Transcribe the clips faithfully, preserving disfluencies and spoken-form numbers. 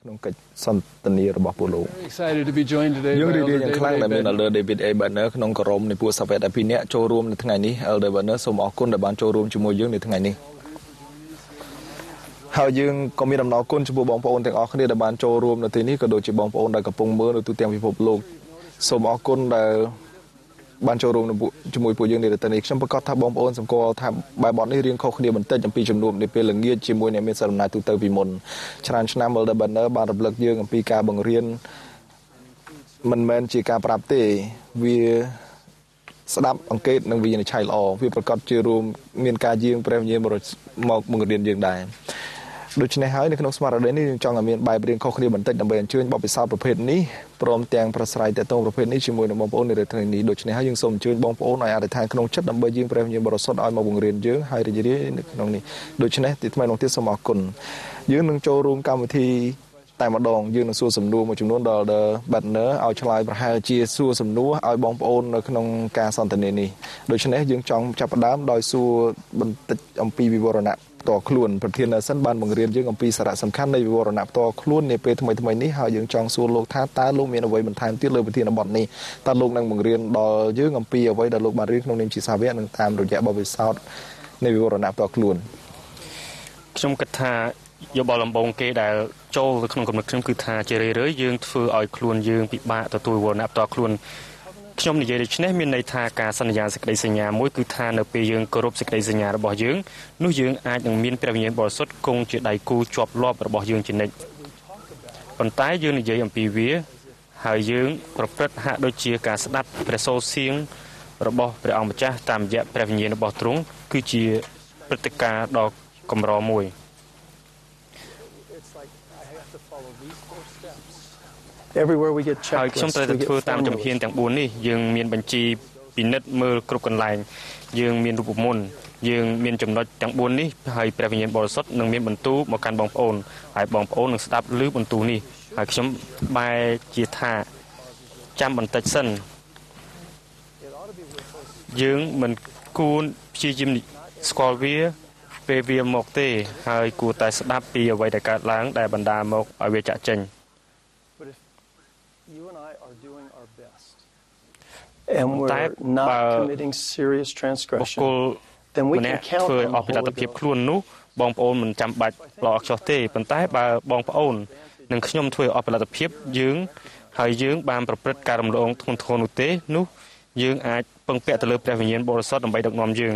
ក្នុងកិច្ចសន្ទនារបស់ពលលោកយើងរីករាយយ៉ាងខ្លាំងដែលមាន Elder David A. Banner ក្នុងក្រុមនៃពួកសាវកដែលពីរនាក់ចូលរួមនៅថ្ងៃនេះ Elder Banner សូមអរគុណដែលបានចូលរួមជាមួយយើងនៅថ្ងៃនេះហើយយើងក៏មានដំណើរគុណចំពោះបងប្អូនទាំងអស់គ្នាដែលបានចូលរួមនៅទីនេះក៏ដូចជាបងប្អូនដែលកំពុងមើលនៅទូទាំងពិភពលោកសូមអរគុណដែលបានចូលរួមជាមួយពួកយើងនៅទីនេះខ្ញុំប្រកាសថាបងប្អូនសម្គាល់ថាបែបបទនេះរៀងខុសគ្នាបន្តិចអំពីជំនួបនៃពេលល្ងាចជាមួយអ្នកមានសិទ្ធិអំណាចទូទៅពីមុនច្រើនឆ្នាំ Elder Banner បានរំលឹកយើងអំពីការបង្រៀនមិនមែនជាការប្រាប់ទេវាស្ដាប់អង្កេតនិងវិនិច្ឆ័យល្អវាប្រកាសជារួមមានការយាងព្រះវិញ្ញាណមកបង្រៀនយើងដែរដូច្នេះហើយនៅក្នុងស្មារតីនេះយើងចង់ឲ្យមានបែបរៀងខុសគ្នាបន្តិចដើម្បីអញ្ជើញបទពិសោធន៍ប្រភេទនេះព្រមទាំងប្រស្រ័យទាក់ទងប្រភេទនេះជាមួយនឹងបងប្អូននៅថ្ងៃនេះដូច្នេះហើយយើងសូមអញ្ជើញបងប្អូនឲ្យអធិដ្ឋានក្នុងចិត្តដើម្បីយាងព្រះវិញ្ញាណបរិសុទ្ធឲ្យមកបង្រៀនយើងហើយរីករាយនៅក្នុងនេះដូច្នេះទីថ្មីនោះទៀតសូមអរគុណយើងនឹងចូលរួមកម្មវិធីតែម្ដងយើងនឹងសួរសំណួរមួយចំនួនដល់ Banner ឲ្យឆ្លើយប្រហែលជាសួរសំណួរឲ្យបងប្អូននៅក្នុងការសន្ទនានេះដូច្នេះយើងចង់ចាប់ផ្ដើមដោយសួរបន្តិចអំពីវិវរណៈផ្ទាល់ខ្លួនប្រធានសិនបានបង្រៀនយើងអំពីសារៈសំខាន់នៃវិវរណៈផ្ទាល់ខ្លួននាពេលថ្មីថ្មីនេះហើយយើងចង់សួរលោកថាតើលោកមានអ្វីបន្ថែមទៀតលើប្រធានបទនេះតើលោកនឹងបង្រៀនដល់យើងអំពីអ្វីដែលលោកបានរៀនក្នុងនាមជាសាវកនិងតាមរយៈបទពិសោធន៍នៃវិវរណៈផ្ទាល់ខ្លួនខ្ញុំគិតថាយោបល់ដំបូងគេដែលចូលទៅក្នុងគំនិតខ្ញុំគឺថាជារឿយៗយើងធ្វើឲ្យខ្លួនយើងពិបាកទទួលវិវរណៈផ្ទាល់ខ្លួនខ្ញុំនិយាយដូច្នេះមានន័យថាការសន្យាសេចក្តីសញ្ញាមួយគឺថានៅពេលយើងគោរពសេចក្តីសញ្ញារបស់យើងនោះយើងអាចនឹងមានព្រះវិញ្ញាណបរិសុទ្ធគង់ជាដៃគូជាប់លាប់របស់យើងជានិច្ចប៉ុន្តែយើងនិយាយអំពីវាហើយយើងប្រព្រឹត្តហាក់ដូចជាការស្ដាប់ព្រះសូរសៀងរបស់ព្រះអង្គម្ចាស់តាមរយៈព្រះវិញ្ញាណរបស់ទ្រង់គឺជាព្រឹត្តិការណ៍ដ៏កម្រមួយ Everywhere we get checked ហើយខ្ញុំត្រូវតែធ្វើតាមជំហានទាំងបួននេះយើងមានបញ្ជីពិនិត្យមើលគ្រប់កន្លែងយើងមានរូបមន្តយើងមានចំណុចទាំងបួននេះហើយព្រះវិញ្ញាណបរិសុទ្ធនឹងមានបន្ទូលមកកាន់បងប្អូនហើយបងប្អូននឹងស្ដាប់ឮបន្ទូលនេះហើយខ្ញុំបែរជាថាចាំបន្តិចសិនយើងមិនគួរព្យាយាមស្គាល់វាពេលវាមកទេហើយគួរតែស្ដាប់ពីអ្វីដែលកើតឡើងដែលបណ្ដាលមកឲ្យវាចាក់ចេញ and we're not committing serious transgression then we can count on the Holy Ghost ខ្លួននោះបងប្អូនមិនចាំបាច់ល្អអខ្ចោះទេប៉ុន្តែបើបងប្អូននិងខ្ញុំធ្វើអបលទ្ធភាពយើងហើយយើងបានប្រព្រឹត្តការរំលងធ្ងន់ធ្ងរនោះទេនោះយើងអាចពឹងពាក់ទៅលើព្រះវិញ្ញាណបរិសុទ្ធដើម្បីដឹកនាំយើង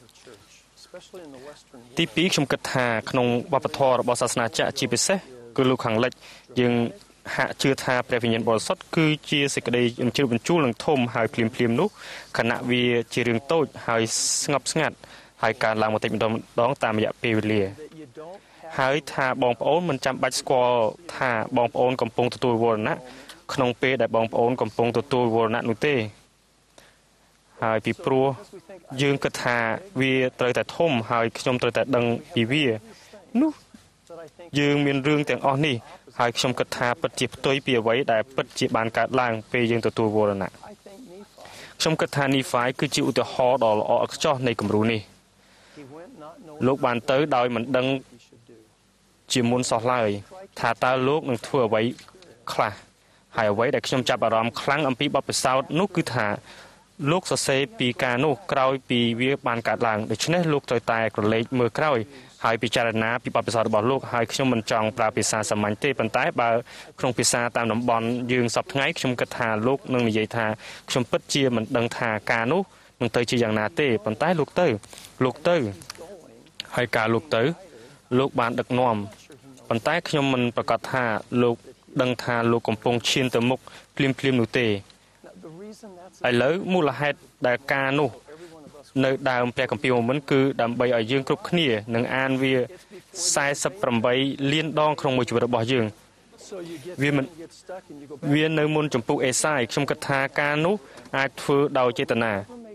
ទីពីរខ្ញុំគិតថាក្នុងវប្បធម៌របស់សាសនាចាក់ជាពិសេសគឺលោកខាងលិចយើងហាក់ជឿថាព្រះវិញ្ញាណបរិសុទ្ធគឺជាសេចក្តីអញ្ជើញបញ្ជូលនឹងធំហើយភ្លាមភ្លាមនោះខណៈវាជារឿងតូចហើយស្ងប់ស្ងាត់ហើយការឡើងមកតិចម្ដងម្ដងតាមរយៈពេលវេលាហើយថាបងប្អូនមិនចាំបាច់ស្គាល់ថាបងប្អូនកំពុងទទួលវរណៈក្នុងពេលដែលបងប្អូនកំពុងទទួលវរណៈនោះទេហើយពីព្រោះយើងគិតថាវាត្រូវតែធំហើយខ្ញុំត្រូវតែដឹងពីវានោះយើងមានរឿងទាំងអស់នេះហើយខ្ញុំគិតថាពិតជាផ្ទុយពីអ្វីដែលពិតជាបានកើតឡើងពេលយើងទទួលវរណៈខ្ញុំគិតថានីហ្វាយគឺជាឧទាហរណ៍ដ៏ល្អឥតខ្ចោះនៃគំរូនេះលោកបានទៅដោយមិនដឹងជាមុនសោះឡើយថាតើលោកនឹងធ្វើអ្វីខ្លះហើយអ្វីដែលខ្ញុំចាប់អារម្មណ៍ខ្លាំងអំពីបទពិសោធន៍នោះគឺថាលោកសរសេរពីការនោះក្រោយពីវាបានកើតឡើងដូច្នេះលោកត្រូវតែក្រឡេកមើលក្រោយហើយពិចារណាពីបទពិសោធន៍របស់លោកហើយខ្ញុំមិនចង់ប្រើភាសាសាមញ្ញទេប៉ុន្តែបើក្នុងភាសាតាមតំបន់យើងសពថ្ងៃខ្ញុំគិតថាលោកនឹងនិយាយថាខ្ញុំពិតជាមិនដឹងថាការនោះនឹងទៅជាយ៉ាងណាទេប៉ុន្តែលោកទៅលោកទៅហើយការលោកទៅលោកបានដឹកនាំប៉ុន្តែខ្ញុំមិនប្រកាសថាលោកដឹងថាលោកកំពុងឈានទៅមុខភ្លាមភ្លាមនោះទេឥឡូវមូលហេតុដែលការនោះនៅដើមព្រះគម្ពីរមុនគឺដើម្បីឲ្យយើងគ្រប់គ្នានឹងអានវាសែសិបប្រាំបីលានដងក្នុងមួយជីវិតរបស់យើងវាមិនវានៅមុនចម្ពោះអេសាយខ្ញុំគិតថាការនោះអាចធ្វើដោយចេតនា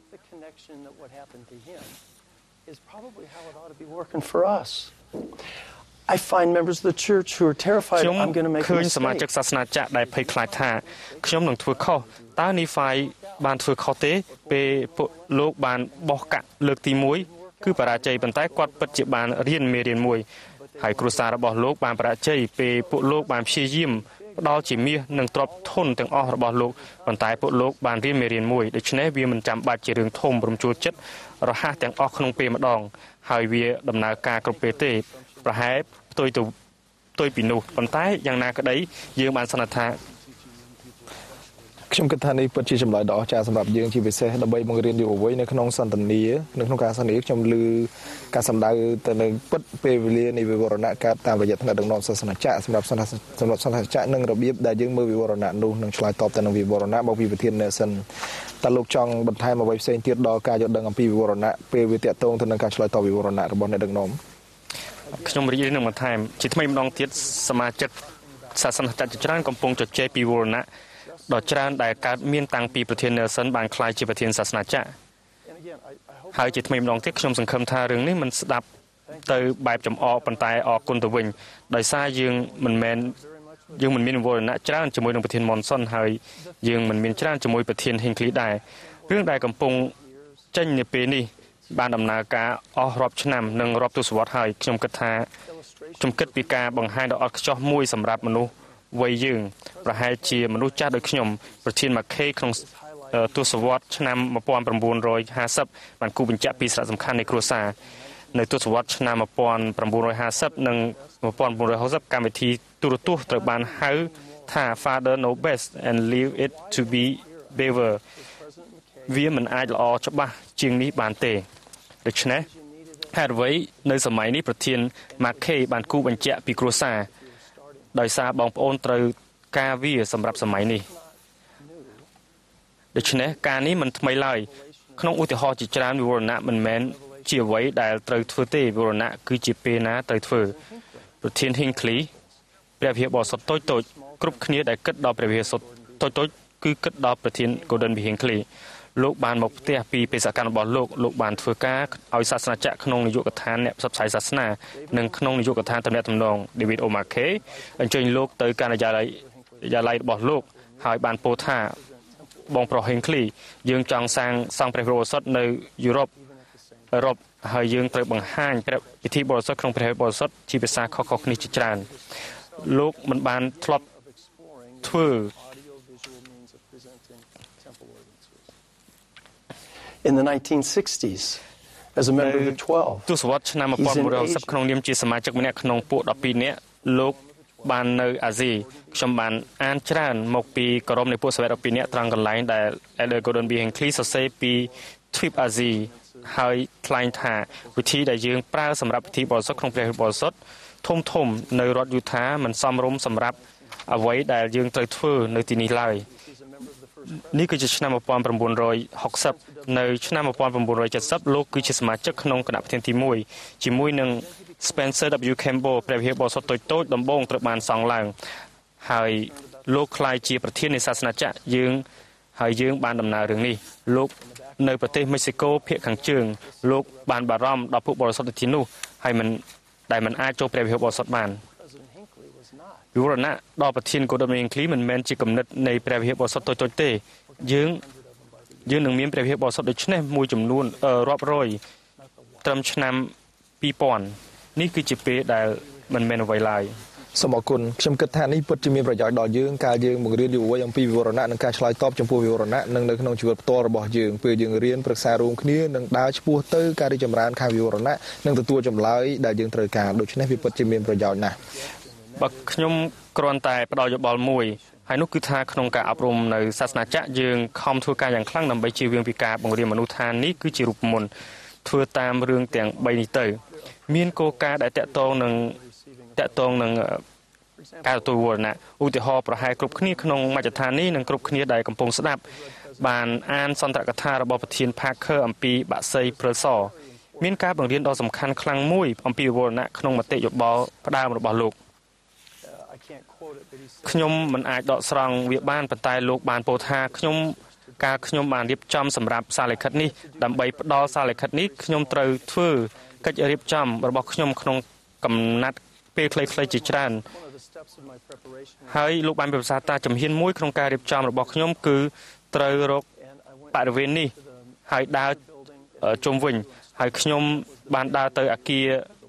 I find members of the church who are terrified I'm going to make a mistake ឃើញសមាជិកសាសនាចាក់ដែលភ័យខ្លាចថាខ្ញុំនឹងធ្វើខុសតើនីហ្វាយបានធ្វើខុសទេពេលពួកលោកបានបោះកាក់លើកទីមួយគឺបរាជ័យប៉ុន្តែគាត់ពិតជាបានរៀនមេរៀនមួយហើយគ្រួសាររបស់លោកបានបរាជ័យពេលពួកលោកបានព្យាយាមផ្ដាល់ជាមាសនិងទ្រព្យធនទាំងអស់របស់លោកប៉ុន្តែពួកលោកបានរៀនមេរៀនមួយដូច្នេះវាមិនចាំបាច់ជារឿងធំរំជួលចិត្តរហ័សទាំងអស់ក្នុងពេលម្ដងហើយវាដំណើរការគ្រប់ពេលទេប្រហែលផ្ទុយទៅផ្ទុយពីនោះប៉ុន្តែយ៉ាងណាក្តីយើងបានសន្និដ្ឋានខ្ញុំគិតថានេះពិតជាចម្លើយដ៏អស្ចារ្យសម្រាប់យើងជាពិសេសដើម្បីបង្រៀនយុវវ័យនៅក្នុងសន្តានានៅក្នុងការសន្និដ្ឋានខ្ញុំឮការសម្ដៅទៅនឹងពិតពេលវេលានៃវិវរណៈកើតតាមរយៈថ្នាក់ដឹកនាំសាសនាចក្រសម្រាប់សម្រាប់សាសនាចក្រនិងរបៀបដែលយើងមើលវិវរណៈនោះនឹងឆ្លើយតបទៅនឹងវិវរណៈមកពីប្រធាន Nelson តើលោកចង់បន្ថែមអ្វីផ្សេងទៀតដល់ការយល់ដឹងអំពីវិវរណៈពេលវាតាក់ទងទៅនឹងការឆ្លើយតបវិវរណៈរបស់អ្នកដឹកនាំខ្ញុំរីករាយនឹងបន្ថែមជាថ្មីម្ដងទៀតសមាជិកសាសនាចក្រច្រើនកំពុងជជែកពីវិវរណៈដ៏ច្រើនដែលកើតមានតាំងពីប្រធាន Nelson បានក្លាយជាប្រធានសាសនាចក្រហើយជាថ្មីម្ដងទៀតខ្ញុំសង្ឃឹមថារឿងនេះមិនស្ដាប់ទៅបែបចំអកប៉ុន្តែអរគុណទៅវិញដោយសារយើងមិនមែនយើងមិនមានវិវរណៈច្រើនជាមួយនឹងប្រធាន Monson ហើយយើងមិនមានច្រើនជាមួយប្រធាន Hinckley ដែររឿងដែលកំពុងចេញនាពេលនេះបានដំណើរការអស់រាប់ឆ្នាំនិងរាប់ទសវត្សរ៍ហើយខ្ញុំគិតថាខ្ញុំគិតពីការបង្ហាញដ៏អត់ខ្ចោះមួយសម្រាប់មនុស្សវ័យយើងប្រហែលជាមនុស្សចាស់ដូចខ្ញុំប្រធាន Mackay ក្នុងទសវត្សរ៍ឆ្នាំmột nghìn chín trămห้าสิบបានគូបញ្ជាក់ពីសារៈសំខាន់នៃគ្រួសារនៅទសវត្សរ៍ឆ្នាំmột nghìn chín trămห้าสิบនិងmột nghìn chín trăm sáu mươiកម្មវិធីទូរទស្សន៍ត្រូវបានហៅថា Father Know Best and Leave It to Be Better វាមិនអាចល្អច្បាស់ជាងនេះបានទេដូច្នេះហេតុអ្វីនៅសម័យនេះប្រធាន Mackay បានគូបញ្ជាក់ពីគ្រួសារដោយសារបងប្អូនត្រូវការវាសម្រាប់សម័យនេះដូច្នេះការនេះមិនថ្មីឡើយក្នុងឧទាហរណ៍ជាច្រើនវិវរណៈមិនមែនជាអ្វីដែលត្រូវធ្វើទេវិវរណៈគឺជាពេលណាត្រូវធ្វើប្រធាន Hinckley ព្រះវិហារបរិសុទ្ធតូចតូចគ្រប់គ្នាដែលគិតដល់ព្រះវិហារសុទ្ធតូចតូចគឺគិតដល់ប្រធាន Gordon B. Hinckley លោកបានមកផ្ទះពីបេសកកម្មរបស់លោកលោកបានធ្វើការឲ្យសាសនាចក្រក្នុងនាយកដ្ឋានអ្នកផ្សព្វផ្សាយសាសនានិងក្នុងនាយកដ្ឋានទំនាក់ទំនង David O. Mackay អញ្ជើញលោកទៅការិយាល័យយាល័យរបស់លោកហើយបានពោលថាបងប្រុស Hinckley យើងចង់សាងសង់ព្រះវិហារបរិសុទ្ធនៅយុរ៉ុបអឺរ៉ុបហើយយើងត្រូវបង្ហាញព្រះពិធីបរិសុទ្ធក្នុងព្រះវិហារបរិសុទ្ធជាភាសាខុសៗគ្នាជាច្រើនលោកមិនបានធ្លាប់ធ្វើ In the nineteen sixties as a member of the twelve ទសវត្សរ៍ឆ្នាំmột nghìn chín trăm sáu mươiក្នុងនាមជាសមាជិកម្នាក់ក្នុងពួកដប់ពីរនាក់លោកបាននៅអាស៊ីខ្ញុំបានអានច្រើនមកពីក្រុមនៃពួកសាវកដប់ពីរនាក់ត្រង់កន្លែងដែល Elder Gordon B. Hinckley សរសេរពី Trip អាស៊ីហើយថ្លែងថាវិធីដែលយើងប្រើសម្រាប់ពិធីបរិសុទ្ធក្នុងព្រះបរិសុទ្ធធំធំនៅរដ្ឋយូថាមិនសមរម្យសម្រាប់អ្វីដែលយើងត្រូវធ្វើនៅទីនេះឡើយនេះគឺជាឆ្នាំmột nghìn chín trăm sáu mươiនៅឆ្នាំmột nghìn chín trăm bảy mươiលោកគឺជាសមាជិកក្នុងគណៈប្រធានទីមួយជាមួយនឹង Spencer W. Campbell ព្រះវិហារបរិសុទ្ធតូចតូចដំបូងត្រូវបានសង់ឡើងហើយលោកក្លាយជាប្រធាននៃសាសនាចក្រយើងហើយយើងបានដំណើររឿងនេះលោកនៅប្រទេសមិចស៊ីកូភាគខាងជើងលោកបានបារម្ភដល់ពួកបរិសុទ្ធទីនោះហើយមិនដែលមិនអាចចូលព្រះវិហារបរិសុទ្ធបានវិវរណៈដល់ប្រធាន Gordon B. Hinckley មិនមែនជាគំនិតនៃព្រះវិហារបរិសុទ្ធតូចតូចទេយើងយើងនឹងមានព្រះវិហារបរិសុទ្ធដូចនេះមួយចំនួនរាប់រយត្រឹមឆ្នាំពីរពាន់នេះគឺជាពេលដែលមិនមែនអ្វីឡើយសូមអរគុណខ្ញុំគិតថានេះពិតជាមានប្រយោជន៍ដល់យើងការយើងបង្រៀនយុវវ័យអំពីវិវរណៈនិងការឆ្លើយតបចំពោះវិវរណៈនិងនៅក្នុងជីវិតផ្ទាល់របស់យើងពេលយើងរៀនប្រឹក្សារួមគ្នានិងដើរឆ្ពោះទៅការរីកចម្រើនខាងវិវរណៈនិងទទួលចម្លើយដែលយើងត្រូវការដូច្នេះវាពិតជាមានប្រយោជន៍ណាស់បើខ្ញុំគ្រាន់តែផ្ដល់យោបល់មួយហើយនោះគឺថាក្នុងការអប់រំនៅសាសនាចក្រយើងខំធ្វើការយ៉ាងខ្លាំងដើម្បីជៀសវាងពីការបង្រៀនមនុស្សថានេះគឺជារូបមន្តធ្វើតាមរឿងទាំងបីនេះទៅមានគោលការណ៍ដែលតាក់ទងនឹងតាក់ទងនឹងការទទួលវរណៈឧទាហរណ៍ប្រហែលគ្រប់គ្នាក្នុងមជ្ឈដ្ឋាននេះនិងគ្រប់គ្នាដែលកំពុងស្ដាប់បានអានសន្ទរកថារបស់ប្រធាន Parker អំពីបក្សីព្រិលសមានការបង្រៀនដ៏សំខាន់ខ្លាំងមួយអំពីវរណៈក្នុងមតិយោបល់ផ្ដើមរបស់លោកខ្ញុំមិនអាចដកស្រង់វាបានប៉ុន្តែលោកបានពោលថាខ្ញុំការខ្ញុំបានរៀបចំសម្រាប់សារលិខិតនេះដើម្បីផ្ដល់សារលិខិតនេះខ្ញុំត្រូវធ្វើកិច្ចរៀបចំរបស់ខ្ញុំក្នុងកំណាត់ពេលខ្លីៗជាច្រើនហើយលោកបានពិភាក្សាថាជំហានមួយក្នុងការរៀបចំរបស់ខ្ញុំគឺត្រូវរកបរិវេណនេះហើយដើរជុំវិញហើយខ្ញុំបានដើរទៅអគារ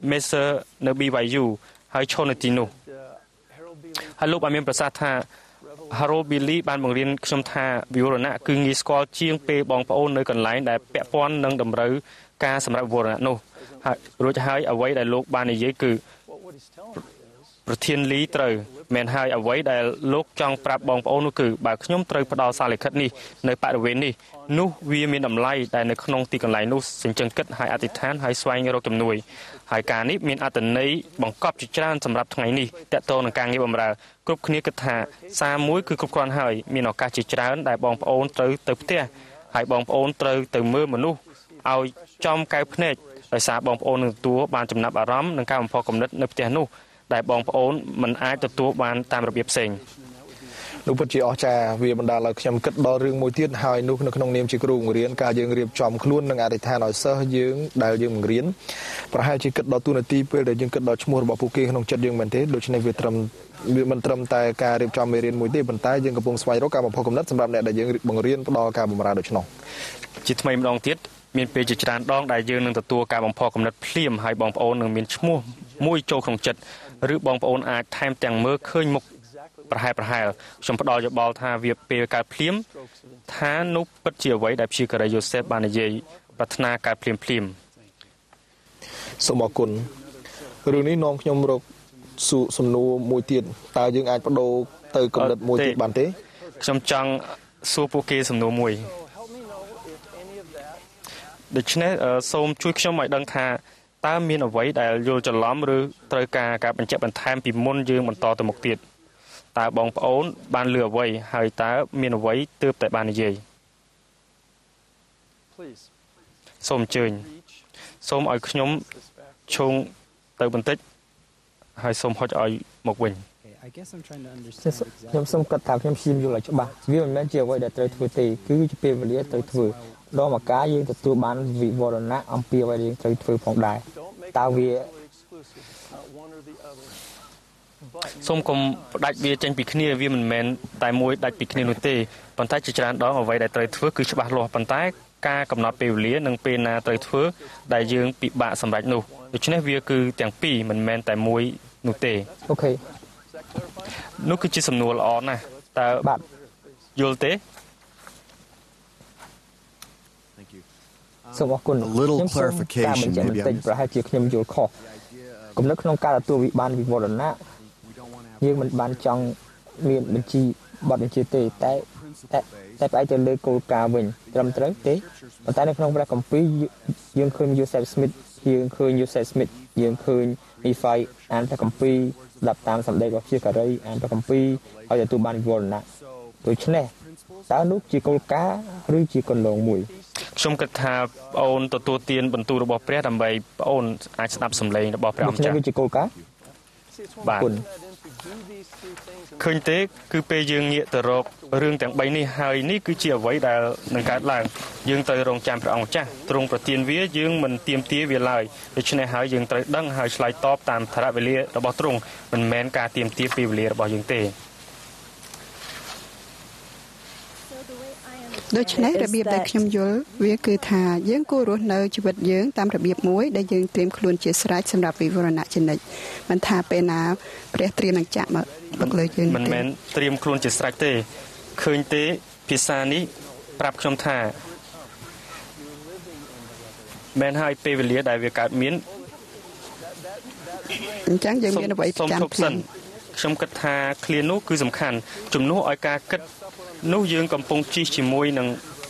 Mesa នៅ B Y U ហើយឈរនៅទីនោះហើយលោកបានមានប្រសាសន៍ថា Harold Bailey បានបង្រៀនខ្ញុំថាវិវរណៈគឺងាយស្គាល់ជាងពេលបងប្អូននៅកន្លែងដែលពាក់ព័ន្ធនឹងតម្រូវការសម្រាប់វិវរណៈនោះហើយរួចហើយអ្វីដែលលោកបាននិយាយគឺប្រធានលីត្រូវមែនហើយអ្វីដែលលោកចង់ប្រាប់បងប្អូននោះគឺបើខ្ញុំត្រូវផ្ដល់សារលិខិតនេះនៅបរិវេណនេះនោះវាមានតម្លៃដែលនៅក្នុងទីកន្លែងនោះសេចក្ដីគិតហើយអធិដ្ឋានហើយស្វែងរកជំនួយហើយការនេះមានអត្ថន័យបង្កប់ជាច្រើនសម្រាប់ថ្ងៃនេះតកតងនឹងការងារបម្រើគ្រប់គ្នាគិតថាសារមួយគឺគ្រប់គ្រាន់ហើយមានឱកាសជាច្រើនដែលបងប្អូនត្រូវទៅផ្ទះហើយបងប្អូនត្រូវទៅមើលមនុស្សឲ្យចំកៅភ្នែកដោយសារបងប្អូននឹងទទួលបានចំណាប់អារម្មណ៍នឹងការបំផុសគំនិតនៅផ្ទះនោះដែលបងប្អូនមិនអាចទទួលបានតាមរបៀបផ្សេងនោះពិតជាអស្ចារ្យវាបណ្ដាលឲ្យខ្ញុំគិតដល់រឿងមួយទៀតហើយនោះនៅក្នុងនាមជាគ្រូបង្រៀនការយើងរៀបចំខ្លួននិងអធិដ្ឋានឲ្យសិស្សយើងដែលយើងបង្រៀនប្រហែលជាគិតដល់ទូនាទីពេលដែលយើងគិតដល់ឈ្មោះរបស់ពួកគេក្នុងចិត្តយើងមែនទេដូច្នេះវាត្រឹមវាមិនត្រឹមតែការរៀបចំមេរៀនមួយទេប៉ុន្តែយើងកំពុងស្វែងរកការបំផុសគំនិតសម្រាប់អ្នកដែលយើងបង្រៀនផ្ដល់ការបម្រើដូច្នោះជាថ្មីម្ដងទៀតមានពេលជាច្រើនដងដែលយើងនឹងទទួលការបំផុសគំនិតភ្លាមហើយបងប្អូននឹងមានឈ្មោះមួយចូលក្នុងចិត្តឬបងប្អូនអាចថែមទាំងមើលឃើញមុខប្រហែលប្រហែលខ្ញុំផ្ដល់យោបល់ថាវាពេលកើតភ្លាមថានោះពិតជាអ្វីដែលព្យាការីយូសេហ្វបាននិយាយប្រាថ្នាកើតភ្លាមភ្លាមសូមអរគុណរឿងនេះនាំខ្ញុំរកសំណួរមួយទៀតតើយើងអាចបដូរទៅគំនិតមួយទៀតបានទេខ្ញុំចង់សួរពួកគេសំណួរមួយដូច្នេះសូមជួយខ្ញុំឲ្យដឹងថាតើមានអ្វីដែលយល់ច្រឡំឬត្រូវការការបញ្ជាក់បន្ថែមពីមុនយើងបន្តទៅមុខទៀតតើបងប្អូនបានលឺអ្វីហើយតើមានអ្វីទើបតែបាននិយាយសូមអញ្ជើញសូមឲ្យខ្ញុំឈោងទៅបន្តិចហើយសូមហុចឲ្យមកវិញខ្ញុំសូមគិតថាខ្ញុំព្យាយាមយល់ឲ្យច្បាស់វាមិនមែនជាអ្វីដែលត្រូវធ្វើទេគឺជាពេលវេលាត្រូវធ្វើដល់មកការយើងទទួលបានវិវរណៈអំពីអ្វីដែលយើងត្រូវធ្វើផងដែរតើវាសូមកុំផ្ដាច់វាចេញពីគ្នាវាមិនមែនតែមួយដាច់ពីគ្នានោះទេប៉ុន្តែជាច្រើនដងអ្វីដែលត្រូវធ្វើគឺច្បាស់លាស់ប៉ុន្តែការកំណត់ពេលវេលានិងពេលណាត្រូវធ្វើដែលយើងពិបាកសម្រេចនោះដូច្នេះវាគឺទាំងពីរមិនមែនតែមួយនោះទេអូខេនោះគឺជាសំណួរល្អណាស់តើបាទយល់ទេសូមអរគុណខ្ញុំសូមការបញ្ជាក់បន្តិចប្រហែលជាខ្ញុំយល់ខុសគំនិតក្នុងការទទួលវិបានវិវរណៈយើងមិនបានចង់មានបញ្ជីបទបញ្ជាទេតែតែតែផ្អែកទៅលើគោលការណ៍វិញត្រឹមត្រូវទេប៉ុន្តែនៅក្នុងព្រះគម្ពីរយើងឃើញ Joseph Smith យើងឃើញ Joseph Smith យើងឃើញ Nephi អានព្រះគម្ពីរស្ដាប់តាមសម្ដីរបស់ព្យាការីអានព្រះគម្ពីរឲ្យទទួលបានវិវរណៈដូច្នេះតើនោះជាគោលការណ៍ឬជាគន្លងមួយខ្ញុំគិតថាប្អូនទទួលទានបន្ទូលរបស់ព្រះដើម្បីប្អូនអាចស្ដាប់សម្លេងរបស់ព្រះអង្គចាស់វាជាគោលការណ៍បាទឃើញទេគឺពេលយើងងាកទៅរករឿងទាំងបីនេះហើយនេះគឺជាអ្វីដែលនឹងកើតឡើងយើងត្រូវរងចាំព្រះអង្គចាស់ទ្រង់ប្រទានវាយើងមិនទាមទារវាឡើយដូច្នេះហើយយើងត្រូវដឹងហើយឆ្លើយតបតាមថរវេលារបស់ទ្រង់មិនមែនការទាមទារពេលវេលារបស់យើងទេដូច្នេះរបៀបដែលខ្ញុំយល់វាគឺថាយើងគួររស់នៅជីវិតយើងតាមរបៀបមួយដែលយើងត្រៀមខ្លួនជាស្រេចសម្រាប់វិវរណៈជានិច្ចមិនថាពេលណាព្រះត្រៀមនឹងចាក់មកបឹកលើយើងមិនមែនត្រៀមខ្លួនជាស្រេចទេឃើញទេភាសានេះប្រាប់ខ្ញុំថាមែនហើយពេលវេលាដែលវាកើតមានអញ្ចឹងយើងមានអ្វីប្រចាំខ្លួនខ្ញុំគិតថាឃ្លានោះគឺសំខាន់ជំនួសឲ្យការគិតនោះយើងកំពុងជិះជាមួយនឹង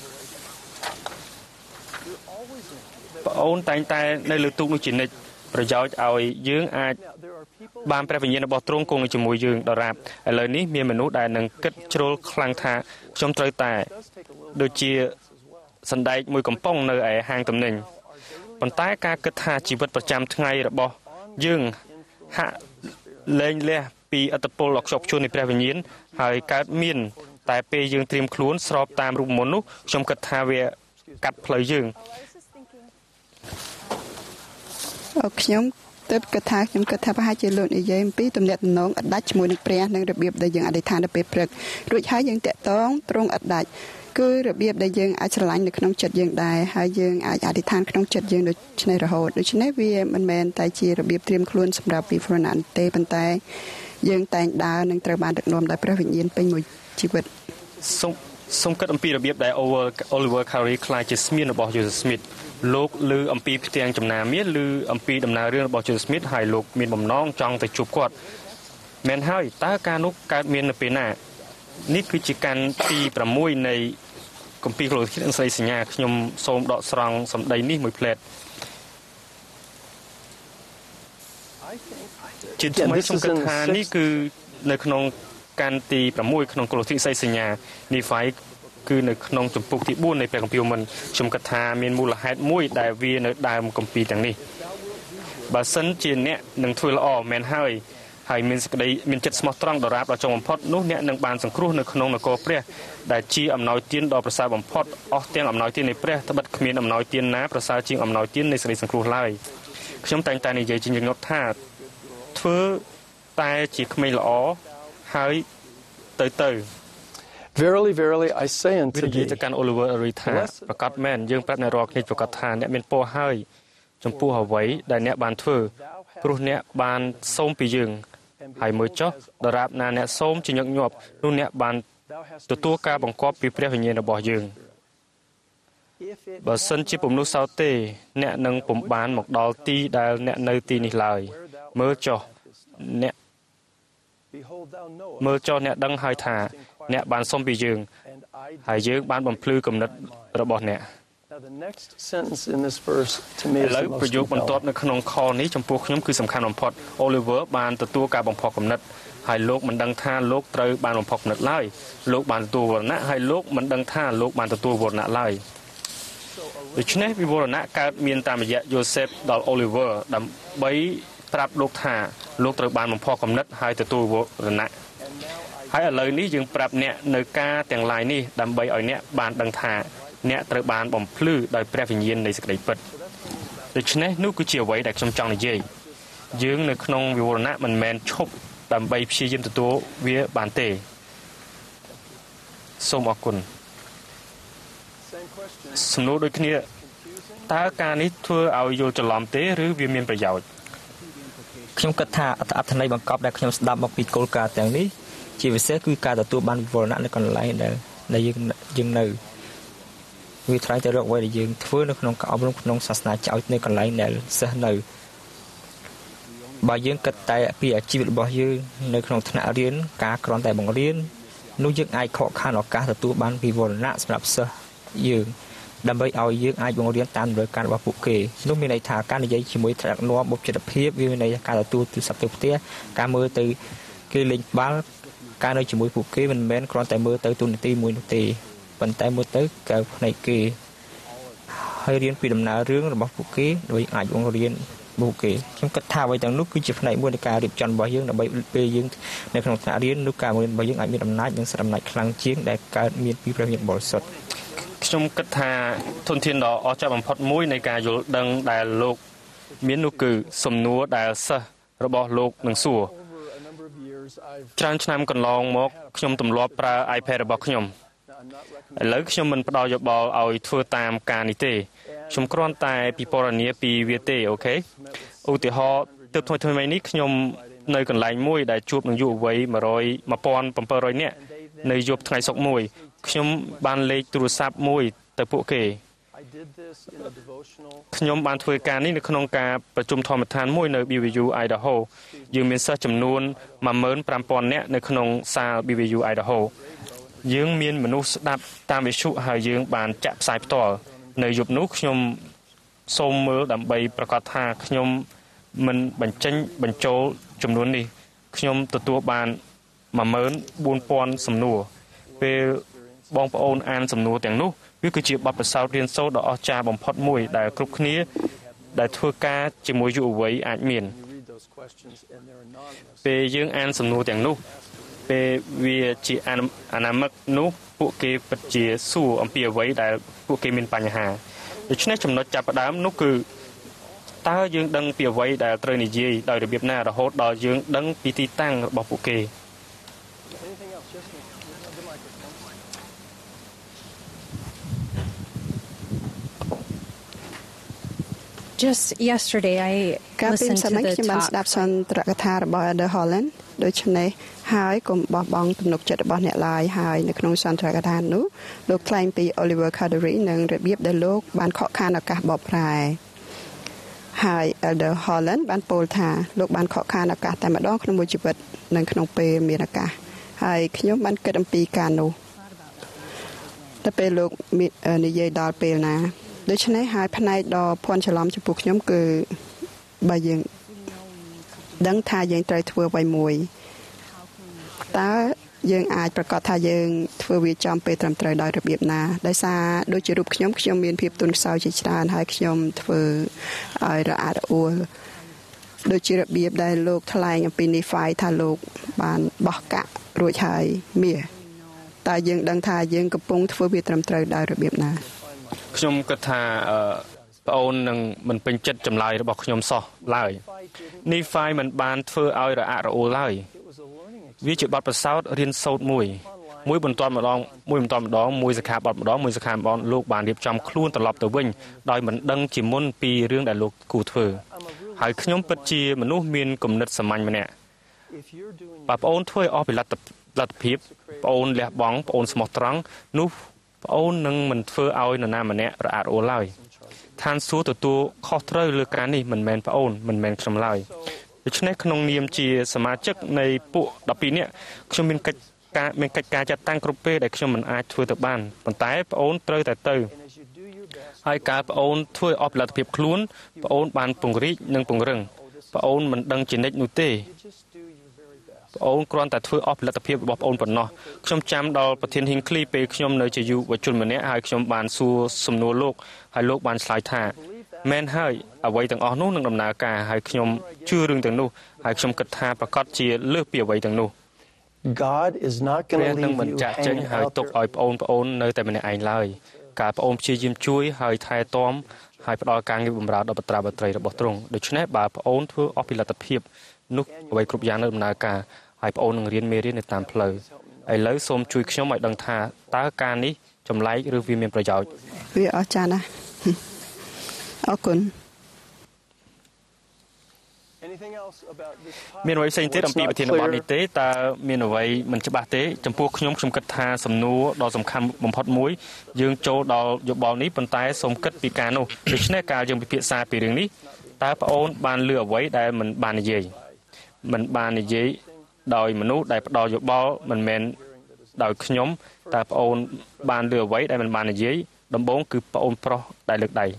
ប្អូនតែងតែនៅលើទូកនោះជានិច្ចប្រយោជន៍ឲ្យយើងអាចបានព្រះវិញ្ញាណរបស់ទ្រង់គង់នៅជាមួយយើងដរាបឥឡូវនេះមានមនុស្សដែលនឹងគិតជ្រុលខ្លាំងថាខ្ញុំត្រូវតែដូចជាសណ្ដែកមួយកំប៉ុងនៅឯហាងទំនិញប៉ុន្តែការគិតថាជីវិតប្រចាំថ្ងៃរបស់យើងហាក់លែងលះពីអត្តពលដ៏ខ្ជាប់ខ្ជួននៃព្រះវិញ្ញាណហើយកើតមានតែពេលយើងត្រៀមខ្លួនស្របតាមរូបមន្តនោះខ្ញុំគិតថាវាកាត់ផ្លូវយើងអូខ្ញុំទើបគិតថាខ្ញុំគិតថាប្រហែលជាលោកនិយាយអំពីទំនាក់ទំនងអត់ដាច់ជាមួយនឹងព្រះនិងរបៀបដែលយើងអធិដ្ឋាននៅពេលព្រឹករួចហើយយើងតាក់ទងត្រង់អត់ដាច់គឺរបៀបដែលយើងអាចស្រឡាញ់នៅក្នុងចិត្តយើងដែរហើយយើងអាចអធិដ្ឋានក្នុងចិត្តយើងដូចនេះរហូតដូច្នេះវាមិនមែនតែជារបៀបត្រៀមខ្លួនសម្រាប់វិវរណៈទេប៉ុន្តែយើងតែងដើរនិងត្រូវបានដឹកនាំដោយព្រះវិញ្ញាណពេញមួយជីវិតសូមសូមគិតអំពីរបៀបដែល Oliver Carey ខ្លាចជាស្មៀនរបស់ Joseph Smith លោកឮអំពីផ្ទាំងចំណាមានឬអំពីដំណើររឿងរបស់ Joseph Smith ហើយលោកមានបំណងចង់ទៅជួបគាត់មែនហើយតើការនោះកើតមាននៅពេលណានេះគឺជាការទីប្រាំមួយនៃគម្ពីរគោលធាតុនិងស្ដីសញ្ញាខ្ញុំសូមដកស្រង់សម្ដីនេះមួយផ្លែតជាថ្មីសូមគិតថានេះគឺនៅក្នុងការទីប្រាំមួយក្នុងគោលធាតុស្ដីសញ្ញានេះហ្វាយគឺនៅក្នុងជំពូកទីបួននៃព្រះគម្ពីរមិនខ្ញុំគិតថាមានមូលហេតុមួយដែលវានៅដើមគម្ពីរទាំងនេះបើសិនជាអ្នកនឹងធ្វើល្អមែនហើយហើយមានសេចក្តីមានចិត្តស្មោះត្រង់ដរាបដល់ចុងបំផុតនោះអ្នកនឹងបានសង្គ្រោះនៅក្នុងនគរព្រះដែលជាអំណោយទានដ៏ប្រសើរបំផុតអស់ទាំងអំណោយទាននៃព្រះត្បិតគ្មានអំណោយទានណាប្រសើរជាងអំណោយទាននៃសេចក្តីសង្គ្រោះឡើយខ្ញុំតែងតែនិយាយជាញឹកញាប់ថាធ្វើតែជាក្មេងល្អហើយទៅទៅ Verily verily I say unto thee វិញ្ញាណកាន់ Oliver Carey ថាប្រកាសមែនយើងប្រាប់អ្នករាល់គ្នាប្រកាសថាអ្នកមានពរហើយចំពោះអ្វីដែលអ្នកបានធ្វើព្រោះអ្នកបានសូមពីយើងហើយមើលចុះដរាបណាអ្នកសូមជាញឹកញាប់នោះអ្នកបានទទួលការបង្គាប់ពីព្រះវិញ្ញាណរបស់យើងបើសិនជាពុំនោះសោតទេអ្នកនឹងពុំបានមកដល់ទីដែលអ្នកនៅទីនេះឡើយមើលចុះអ្នកមើលចុះអ្នកដឹងហើយថាអ្នកបានសុំពីយើងហើយយើងបានបំភ្លឺគំនិតរបស់អ្នកឥឡូវប្រយោគបន្ទាប់នៅក្នុងខនេះចំពោះខ្ញុំគឺសំខាន់បំផុត Oliver បានទទួលការបំផុសគំនិតហើយលោកមិនដឹងថាលោកត្រូវបានបំផុសគំនិតឡើយលោកបានទទួលវរណៈហើយលោកមិនដឹងថាលោកបានទទួលវរណៈឡើយដូច្នេះវិវរណៈកើតមានតាមរយៈ Joseph ដល់ Oliver ដើម្បីប្រាប់លោកថាលោកត្រូវបានបំផុសគំនិតហើយទទួលវរណៈហើយឥឡូវនេះយើងប្រាប់អ្នកនៅការទាំងឡាយនេះដើម្បីឲ្យអ្នកបានដឹងថាអ្នកត្រូវបានបំភ្លឺដោយព្រះវិញ្ញាណនៃសេចក្តីពិតដូច្នេះនោះគឺជាអ្វីដែលខ្ញុំចង់និយាយយើងនៅក្នុងវិវរណៈមិនមែនឈប់ដើម្បីព្យាយាមទទួលវាបានទេសូមអរគុណសំណួរដូចគ្នាតើការនេះធ្វើឲ្យយល់ច្រឡំទេឬវាមានប្រយោជន៍ខ្ញុំគិតថាអត្ថន័យបង្កប់ដែលខ្ញុំស្ដាប់មកពីគោលការណ៍ទាំងនេះជាពិសេសគឺការទទួលបានវិវរណៈនៅកន្លែងដែលដែលយើងយើងនៅវាថ្លៃទៅរកអ្វីដែលយើងធ្វើនៅក្នុងការអប់រំក្នុងសាសនាចោចនៅកន្លែងដែលសិស្សនៅបើយើងគិតតែពីអាជីពរបស់យើងនៅក្នុងថ្នាក់រៀនការគ្រាន់តែបង្រៀននោះយើងអាចខកខានឱកាសទទួលបានវិវរណៈសម្រាប់សិស្សយើងដើម្បីឲ្យយើងអាចបង្រៀនតាមតម្រូវការរបស់ពួកគេនោះមានន័យថាការនិយាយជាមួយថ្នាក់ដឹកនាំបុព្វជិតភាពវាមានន័យថាការទទួលទូរស័ព្ទទៅផ្ទះការមើលទៅគេលេងបាល់ការនៅជាមួយពួកគេមិនមែនគ្រាន់តែមើលទៅទូនាទីមួយនោះទេប៉ុន្តែមើលទៅកៅផ្នែកគេហើយរៀនពីដំណើររឿងរបស់ពួកគេដើម្បីអាចបង្រៀនពួកគេខ្ញុំគិតថាអ្វីទាំងនោះគឺជាផ្នែកមួយនៃការរៀបចំរបស់យើងដើម្បីពេលយើងនៅក្នុងថ្នាក់រៀននោះការបង្រៀនរបស់យើងអាចមានអំណាចនិងសិទ្ធិអំណាចខ្លាំងជាងដែលកើតមានពីព្រះវិញ្ញាណបរិសុទ្ធខ្ញុំគិតថាធនធានដ៏អស្ចារ្យបំផុតមួយនៃការយល់ដឹងដែលលោកមាននោះគឺសំណួរដែលសិស្សរបស់លោកនឹងសួរច្រើនឆ្នាំកន្លងមកខ្ញុំទម្លាប់ប្រើ iPad របស់ខ្ញុំឥឡូវខ្ញុំមិនផ្ដល់យោបល់ឲ្យធ្វើតាមការនេះទេខ្ញុំគ្រាន់តែពិពណ៌នាពីវាទេអូខេឧទាហរណ៍ទើបថ្មីថ្មីនេះខ្ញុំនៅកន្លែងមួយដែលជួបនឹងយុវវ័យ100 1700នាក់នៅយប់ថ្ងៃសុក្រមួយខ្ញុំបានលេខទូរស័ព្ទមួយទៅពួកគេខ្ញុំបានធ្វើការនេះនៅក្នុងការប្រជុំធម្មដ្ឋានមួយនៅ ប៊ី វី យូ Idaho យើងមានសិស្សចំនួន một nghìn năm trăm នាក់នៅក្នុងសាល ប៊ី វី យូ Idaho យើងមានមនុស្សស្ដាប់តាមវិទ្យុហើយយើងបានចាក់ផ្សាយផ្ទាល់នៅយប់នោះខ្ញុំសូមមើលដើម្បីប្រកាសថាខ្ញុំមិនបញ្ចេញបញ្ចូលចំនួននេះខ្ញុំទទួលបាន một nghìn bốn trăm សំណួរពេលបងប្អូនអានសំណួរទាំងនោះវាគឺជាបទពិសោធន៍រៀនសូត្រដ៏អស្ចារ្យបំផុតមួយដែលគ្រប់គ្នាដែលធ្វើការជាមួយយុវវ័យអាចមានពេលយើងអានសំណួរទាំងនោះពេលវាជាអនាមិកនោះពួកគេពិតជាសួរអំពីអ្វីដែលពួកគេមានបញ្ហាដូច្នេះចំណុចចាប់ផ្ដើមនោះគឺតើយើងដឹងពីអ្វីដែលត្រូវនិយាយដោយរបៀបណារហូតដល់យើងដឹងពីទីតាំងរបស់ពួកគេ Just yesterday I listened to the talk ស្ដាប់សន្ទរកថារបស់ Elder Holland ដូច្នេះហើយកុំបោះបង់ទំនុកចិត្តរបស់អ្នកឡើយហើយនៅក្នុងសន្ទរកថានោះលោកថ្លែងពី Oliver Cowdery និងរបៀបដែលលោកបានខកខានឱកាសបបប្រែហើយ Elder Holland បានពោលថាលោកបានខកខានឱកាសតែម្ដងក្នុងមួយជីវិតនិងក្នុងពេលមានឱកាសហើយខ្ញុំបានគិតអំពីការនោះតែពេលលោកនិយាយដល់ពេលណាដូច្នេះហើយផ្នែកដ៏ភ័ន្តច្រឡំចំពោះខ្ញុំគឺបើយើងដឹងថាយើងត្រូវធ្វើអ្វីមួយតើយើងអាចប្រកាសថាយើងធ្វើវាចំពេលត្រឹមត្រូវដោយរបៀបណាដោយសារដូចជារូបខ្ញុំខ្ញុំមានភាពទន់ខ្សោយជាច្រើនហើយខ្ញុំធ្វើឲ្យរអាក់រអួលដូចជារបៀបដែលលោកថ្លែងអំពី Nephi ថាលោកបានបោះកាក់រួចហើយមាសតើយើងដឹងថាយើងកំពុងធ្វើវាត្រឹមត្រូវដោយរបៀបណាខ្ញុំគិតថាប្អូននឹងមិនពេញចិត្តចម្លើយរបស់ខ្ញុំសោះឡើយ Nephi មិនបានធ្វើឲ្យរអាក់រអួលឡើយវាជាបទពិសោធន៍រៀនសូត្រមួយមួយបន្ទាប់ម្ដងមួយបន្ទាប់ម្ដងមួយសិក្ខាបទម្ដងមួយសិក្ខាបទលោកបានរៀបចំខ្លួនត្រឡប់ទៅវិញដោយមិនដឹងជាមុនពីរឿងដែលលោកគូធ្វើហើយខ្ញុំពិតជាមនុស្សមានគំនិតសាមញ្ញម្នាក់បើប្អូនធ្វើឲ្យអស់ពីលទ្ធលទ្ធភាពប្អូនលះបង់ប្អូនស្មោះត្រង់នោះប្អូននឹងមិនធ្វើឲ្យនរណាម្នាក់រអាក់រអួលឡើយឋានសួគ៌ទទួលខុសត្រូវលើការនេះមិនមែនប្អូនមិនមែនខ្ញុំឡើយដូច្នេះក្នុងនាមជាសមាជិកនៃពួកដប់ពីរនាក់ខ្ញុំមានកិច្ចការមានកិច្ចការចាត់តាំងគ្រប់ពេលដែលខ្ញុំមិនអាចធ្វើទៅបានប៉ុន្តែប្អូនត្រូវតែទៅហើយការប្អូនធ្វើអស់ពីលទ្ធភាពខ្លួនប្អូនបានពង្រីកនិងពង្រឹងប្អូនមិនដឹងជានិច្ចនោះទេប្អូនគ្រាន់តែធ្វើអស់ផលិតភាពរបស់ប្អូនប៉ុណ្ណោះខ្ញុំចាំដល់ប្រធាន Hinckley ពេលខ្ញុំនៅជាយុវជនម្នាក់ហើយខ្ញុំបានសួរសំណួរលោកហើយលោកបានឆ្លើយថាមែនហើយអ្វីទាំងអស់នោះនឹងដំណើរការហើយខ្ញុំជឿរឿងទាំងនោះហើយខ្ញុំគិតថាប្រកាសជាលើសពីអ្វីទាំងនោះ God is not going to leave មិនចាក់ចេញហើយទុកឲ្យប្អូនប្អូននៅតែម្នាក់ឯងឡើយការប្អូនព្យាយាមជួយហើយថែទាំហើយផ្ដល់ការងារបម្រើដល់បត្រាបត្រីរបស់ទ្រង់ដូច្នេះបើប្អូនធ្វើអស់ពីលទ្ធភាពនោះអ្វីគ្រប់យ៉ាងនៅដំណើរការហើយប្អូននឹងរៀនមេរៀននៅតាមផ្លូវឥឡូវសូមជួយខ្ញុំឲ្យដឹងថាតើការនេះចម្លែកឬវាមានប្រយោជន៍វាអស្ចារ្យណាស់អរគុណមានអ្វីផ្សេងទៀតអំពីប្រធានបទនេះទេតើមានអ្វីមិនច្បាស់ទេចំពោះខ្ញុំខ្ញុំគិតថាសំណួរដ៏សំខាន់បំផុតមួយយើងចូលដល់យោបល់នេះប៉ុន្តែសូមគិតពីការនោះដូច្នេះការយើងពិភាក្សាពីរឿងនេះតើប្អូនបានលឺអ្វីដែលមិនបាននិយាយមិនបាននិយាយដោយមនុស្សដែលផ្ដល់យោបល់មិនមែនដោយខ្ញុំតើប្អូនបានលឺអ្វីដែលមិនបាននិយាយដំបូងគឺប្អូនប្រុសដែលលើកដៃ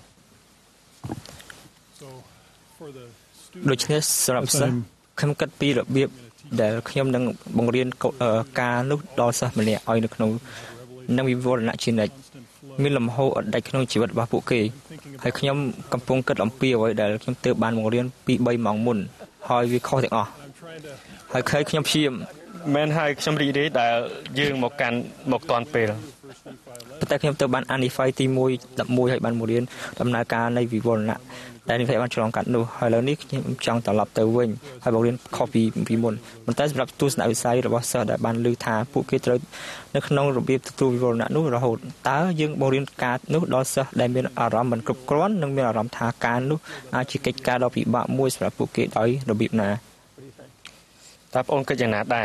ដូច្នេះសម្រាប់សិស្សខ្ញុំគិតពីរបៀបដែលខ្ញុំនឹងបង្រៀនការនោះដល់សិស្សម្នាក់ឲ្យនៅក្នុងនឹងវិវត្តនជានិច្ចមានលំហូរអត់ដាច់ក្នុងជីវិតរបស់ពួកគេហើយខ្ញុំកំពុងគិតអំពីអ្វីដែលខ្ញុំទើបបានបង្រៀនពីបីម៉ោងមុនហើយវាខុសទាំងអស់ហើយឃើញខ្ញុំព្យាយាមមែនហើយខ្ញុំរីករាយដែលយើងមកកាន់មកតាន់ពេលប៉ុន្តែខ្ញុំទៅបានអានីហ្វៃទីមួយ ដប់មួយហើយបានមករៀនដំណើរការនៃវិវត្តនៈដែលនេះបានឆ្លងកាត់នោះហើយឥឡូវនេះខ្ញុំចង់ត្រឡប់ទៅវិញហើយបង្រៀនខុសពីពីមុនប៉ុន្តែសម្រាប់ទស្សនវិស័យរបស់សិស្សដែលបានឮថាពួកគេត្រូវនៅក្នុងរបៀបទទួលវិវត្តនៈនោះរហូតតើយើងបង្រៀនការនោះដល់សិស្សដែលមានអារម្មណ៍មិនគ្រប់គ្រាន់និងមានអារម្មណ៍ថាការនោះអាចជាកិច្ចការដ៏ពិបាកមួយសម្រាប់ពួកគេដោយរបៀបណាតើបងអូនគិតយ៉ាងណាដែរ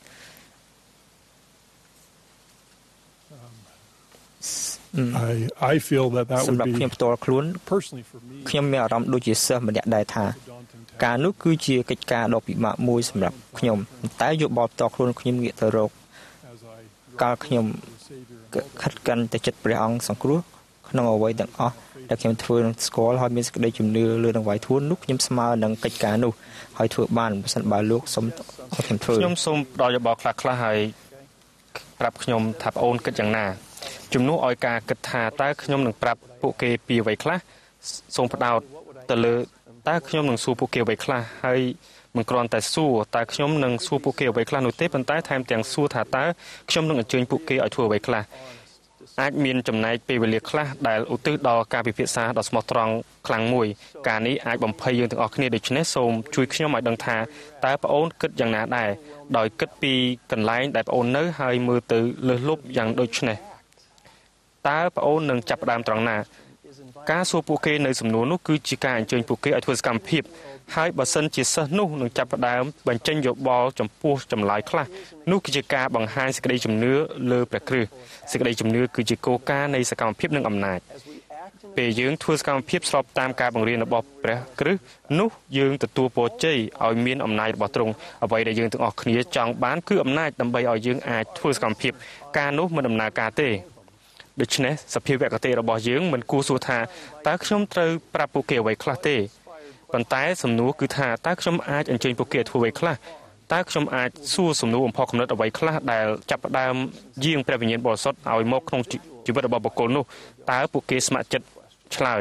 I I feel that that would be ខ្ញុំផ្ទាល់ខ្លួនខ្ញុំមានអារម្មណ៍ដូចជាសិស្សម្នាក់ដែរថាការនោះគឺជាកិច្ចការដ៏ពិបាកមួយសម្រាប់ខ្ញុំតែយោបល់ផ្ទាល់ខ្លួនខ្ញុំងាកទៅរកកាលខ្ញុំខិតកាន់តែចិត្តព្រះអង្គសង្គ្រោះក្នុងអ្វីទាំងអស់ដែលខ្ញុំធ្វើនឹងស្គាល់ហើយមានសេចក្តីជំនឿលើនឹងវាយធួននោះខ្ញុំស្មើនឹងកិច្ចការនោះហើយធ្វើបានបើសិនបើលោកសូមខ្ញុំធ្វើខ្ញុំសូមផ្ដល់យោបល់ខ្លះៗហើយប្រាប់ខ្ញុំថាប្អូនគិតយ៉ាងណាជំនួសឲ្យការគិតថាតើខ្ញុំនឹងប្រាប់ពួកគេពីអ្វីខ្លះសូមផ្ដោតទៅលើតើខ្ញុំនឹងសួរពួកគេអ្វីខ្លះហើយមិនគ្រាន់តែសួរតើខ្ញុំនឹងសួរពួកគេអ្វីខ្លះនោះទេប៉ុន្តែថែមទាំងសួរថាតើខ្ញុំនឹងអញ្ជើញពួកគេឲ្យធ្វើអ្វីខ្លះអាចមានចំណែកពេលវេលាខ្លះដែលឧទ្ទិសដល់ការពិភាក្សាដ៏ស្មោះត្រង់ខ្លាំងមួយការនេះអាចបំភ័យយើងទាំងអស់គ្នាដូច្នេះសូមជួយខ្ញុំឲ្យដឹងថាតើប្អូនគិតយ៉ាងណាដែរដោយគិតពីកន្លែងដែលប្អូននៅហើយមើលទៅលើសលប់យ៉ាងដូចនេះតើប្អូននឹងចាប់ផ្ដើមត្រង់ណាការសួរពួកគេនៅសំណួរនោះគឺជាការអញ្ជើញពួកគេឲ្យធ្វើសកម្មភាពហើយបើសិនជាសិស្សនោះនឹងចាប់ផ្ដើមបញ្ចេញយោបល់ចំពោះចម្លើយខ្លះនោះគឺជាការបង្ហាញសេចក្តីជំនឿលើព្រះគ្រីស្ទសេចក្តីជំនឿគឺជាគោលការណ៍នៃសកម្មភាពនិងអំណាចពេលយើងធ្វើសកម្មភាពស្របតាមការបង្រៀនរបស់ព្រះគ្រីស្ទនោះយើងទទួលពរជ័យឲ្យមានអំណាចរបស់ទ្រង់អ្វីដែលយើងទាំងអស់គ្នាចង់បានគឺអំណាចដើម្បីឲ្យយើងអាចធ្វើសកម្មភាពការនោះមិនដំណើរការទេដូច្នេះសភាវគតិរបស់យើងមិនគួរសួរថាតើខ្ញុំត្រូវប្រាប់ពួកគេអ្វីខ្លះទេប៉ុន្តែសំណួរគឺថាតើខ្ញុំអាចអញ្ជើញពួកគេធ្វើអ្វីខ្លះតើខ្ញុំអាចសួរសំណួរបំផុសគំនិតអ្វីខ្លះដែលចាប់ផ្ដើមយាងព្រះវិញ្ញាណបរិសុទ្ធឲ្យមកក្នុងជីវិតរបស់បុគ្គលនោះតើពួកគេស្ម័គ្រចិត្តឆ្លើយ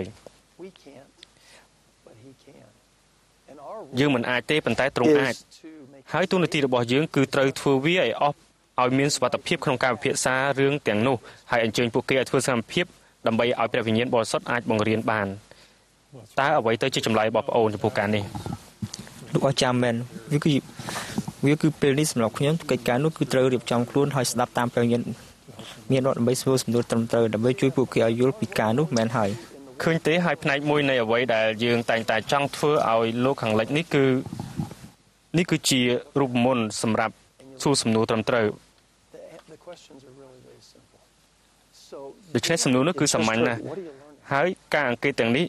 យើងមិនអាចទេប៉ុន្តែទ្រង់អាចហើយទូនាទីរបស់យើងគឺត្រូវធ្វើវាឲ្យអស់ឲ្យមានសុវត្ថិភាពក្នុងការពិភាក្សារឿងទាំងនោះហើយអញ្ជើញពួកគេឲ្យធ្វើសកម្មភាពដើម្បីឲ្យព្រះវិញ្ញាណបរិសុទ្ធអាចបង្រៀនបានតើអ្វីទៅជាចម្លើយរបស់ប្អូនចំពោះការនេះលោកអាចារ្យមែនវាគឺវាគឺពេលនេះសម្រាប់ខ្ញុំកិច្ចការនោះគឺត្រូវរៀបចំខ្លួនហើយស្ដាប់តាមព្រះវិញ្ញាណមានរដ្ឋដើម្បីសួរសំណួរត្រឹមត្រូវដើម្បីជួយពួកគេឲ្យយល់ពីការនោះមែនហើយឃើញទេហើយផ្នែកមួយនៃអ្វីដែលយើងតែងតែចង់ធ្វើឲ្យលោកខាងលិចនេះគឺនេះគឺជារូបមន្តសម្រាប់សួរសំណួរត្រឹមត្រូវដូច្នេះសំណួរនោះគឺសាមញ្ញណាស់ហើយការអង្កេតទាំងនេះ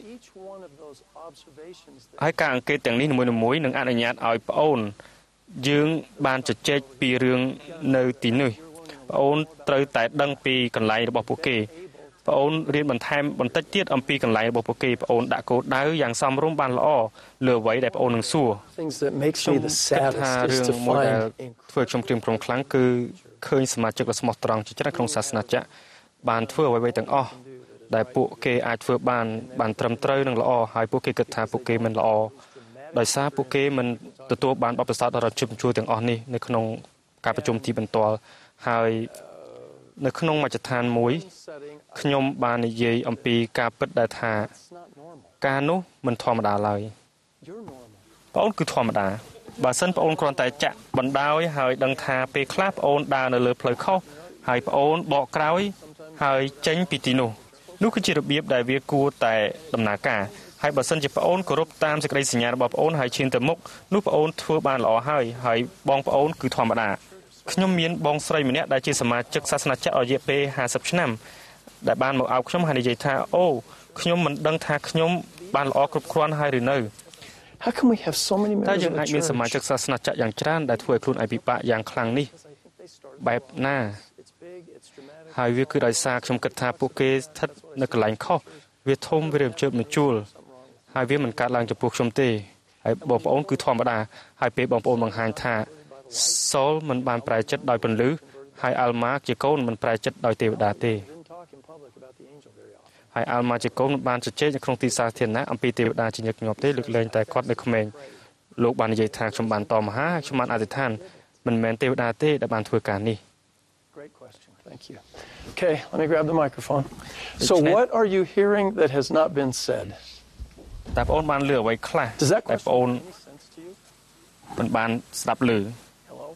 ហើយការអង្កេតទាំងនេះនីមួយៗនឹងអនុញ្ញាតឲ្យប្អូនយើងបានជជែកពីរឿងនៅទីនេះប្អូនត្រូវតែដឹងពីកន្លែងរបស់ពួកគេប្អូនរៀនបន្ថែមបន្តិចទៀតអំពីកន្លែងរបស់ពួកគេប្អូនដាក់គោលដៅយ៉ាងសមរម្យបានល្អលើអ្វីដែលប្អូននឹងសួរថារឿងមួយដែលធ្វើខ្ញុំក្រៀមក្រំខ្លាំងគឺឃើញសមាជិកដ៏ស្មោះត្រង់ជាច្រើនក្នុងសាសនាចក្របានធ្វើអ្វីៗទាំងអស់ដែលពួកគេអាចធ្វើបានបានត្រឹមត្រូវនិងល្អហើយពួកគេគិតថាពួកគេមិនល្អដោយសារពួកគេមិនទទួលបានបទពិសោធន៍ដ៏រជិបជួរទាំងអស់នេះនៅក្នុងការប្រជុំទីបន្ទាល់ហើយនៅក្នុងមជ្ឈដ្ឋានមួយខ្ញុំបាននិយាយអំពីការពិតដែលថាការនោះមិនធម្មតាឡើយបងអូនគឺធម្មតាបើសិនបងអូនគ្រាន់តែចាក់បណ្ដោយហើយដឹងថាពេលខ្លះបងអូនដើរនៅលើផ្លូវខុសហើយបងអូនបកក្រោយហើយចេញពីទីនោះនោះគឺជារបៀបដែលវាគួរតែដំណើរការហើយបើសិនជាប្អូនគោរពតាមសេចក្តីសញ្ញារបស់ប្អូនហើយឈានទៅមុខនោះប្អូនធ្វើបានល្អហើយហើយបងប្អូនគឺធម្មតាខ្ញុំមានបងស្រីម្នាក់ដែលជាសមាជិកសាសនាចក្ររយៈពេលห้าสิบឆ្នាំដែលបានមកអោបខ្ញុំហើយនិយាយថាអូខ្ញុំមិនដឹងថាខ្ញុំបានល្អគ្រប់គ្រាន់ហើយឬនៅ How can we have so many members តែយើងអាចមានសមាជិកសាសនាចក្រយ៉ាងច្រើនដែលធ្វើឲ្យខ្លួនឯងពិបាកយ៉ាងខ្លាំងនេះបែបណាហើយវាគឺដោយសារខ្ញុំគិតថាពួកគេស្ថិតនៅកន្លែងខុសវាធំវារំជើបមួយជួលហើយវាមិនកើតឡើងចំពោះខ្ញុំទេហើយបងប្អូនគឺធម្មតាហើយពេលបងប្អូនបង្ហាញថាសូលមិនបានប្រែចិត្តដោយពន្លឺហើយអាល់ម៉ាជាកូនមិនប្រែចិត្តដោយទេវតាទេហើយអាល់ម៉ាជាកូនបានជជែកនៅក្នុងទីសាធារណៈអំពីទេវតាជាញឹកញាប់ទេលើកលែងតែគាត់នៅក្មេងលោកបាននិយាយថាខ្ញុំបានតមហាខ្ញុំបានអធិដ្ឋានមិនមែនទេវតាទេដែលបានធ្វើការនេះ Thank you. Okay, let me grab the microphone. So what are you hearing that has not been said? តើបងអូនបានលឺអ្វីខ្លះតែបងអូនមិនបានស្ដាប់ឮ Hello.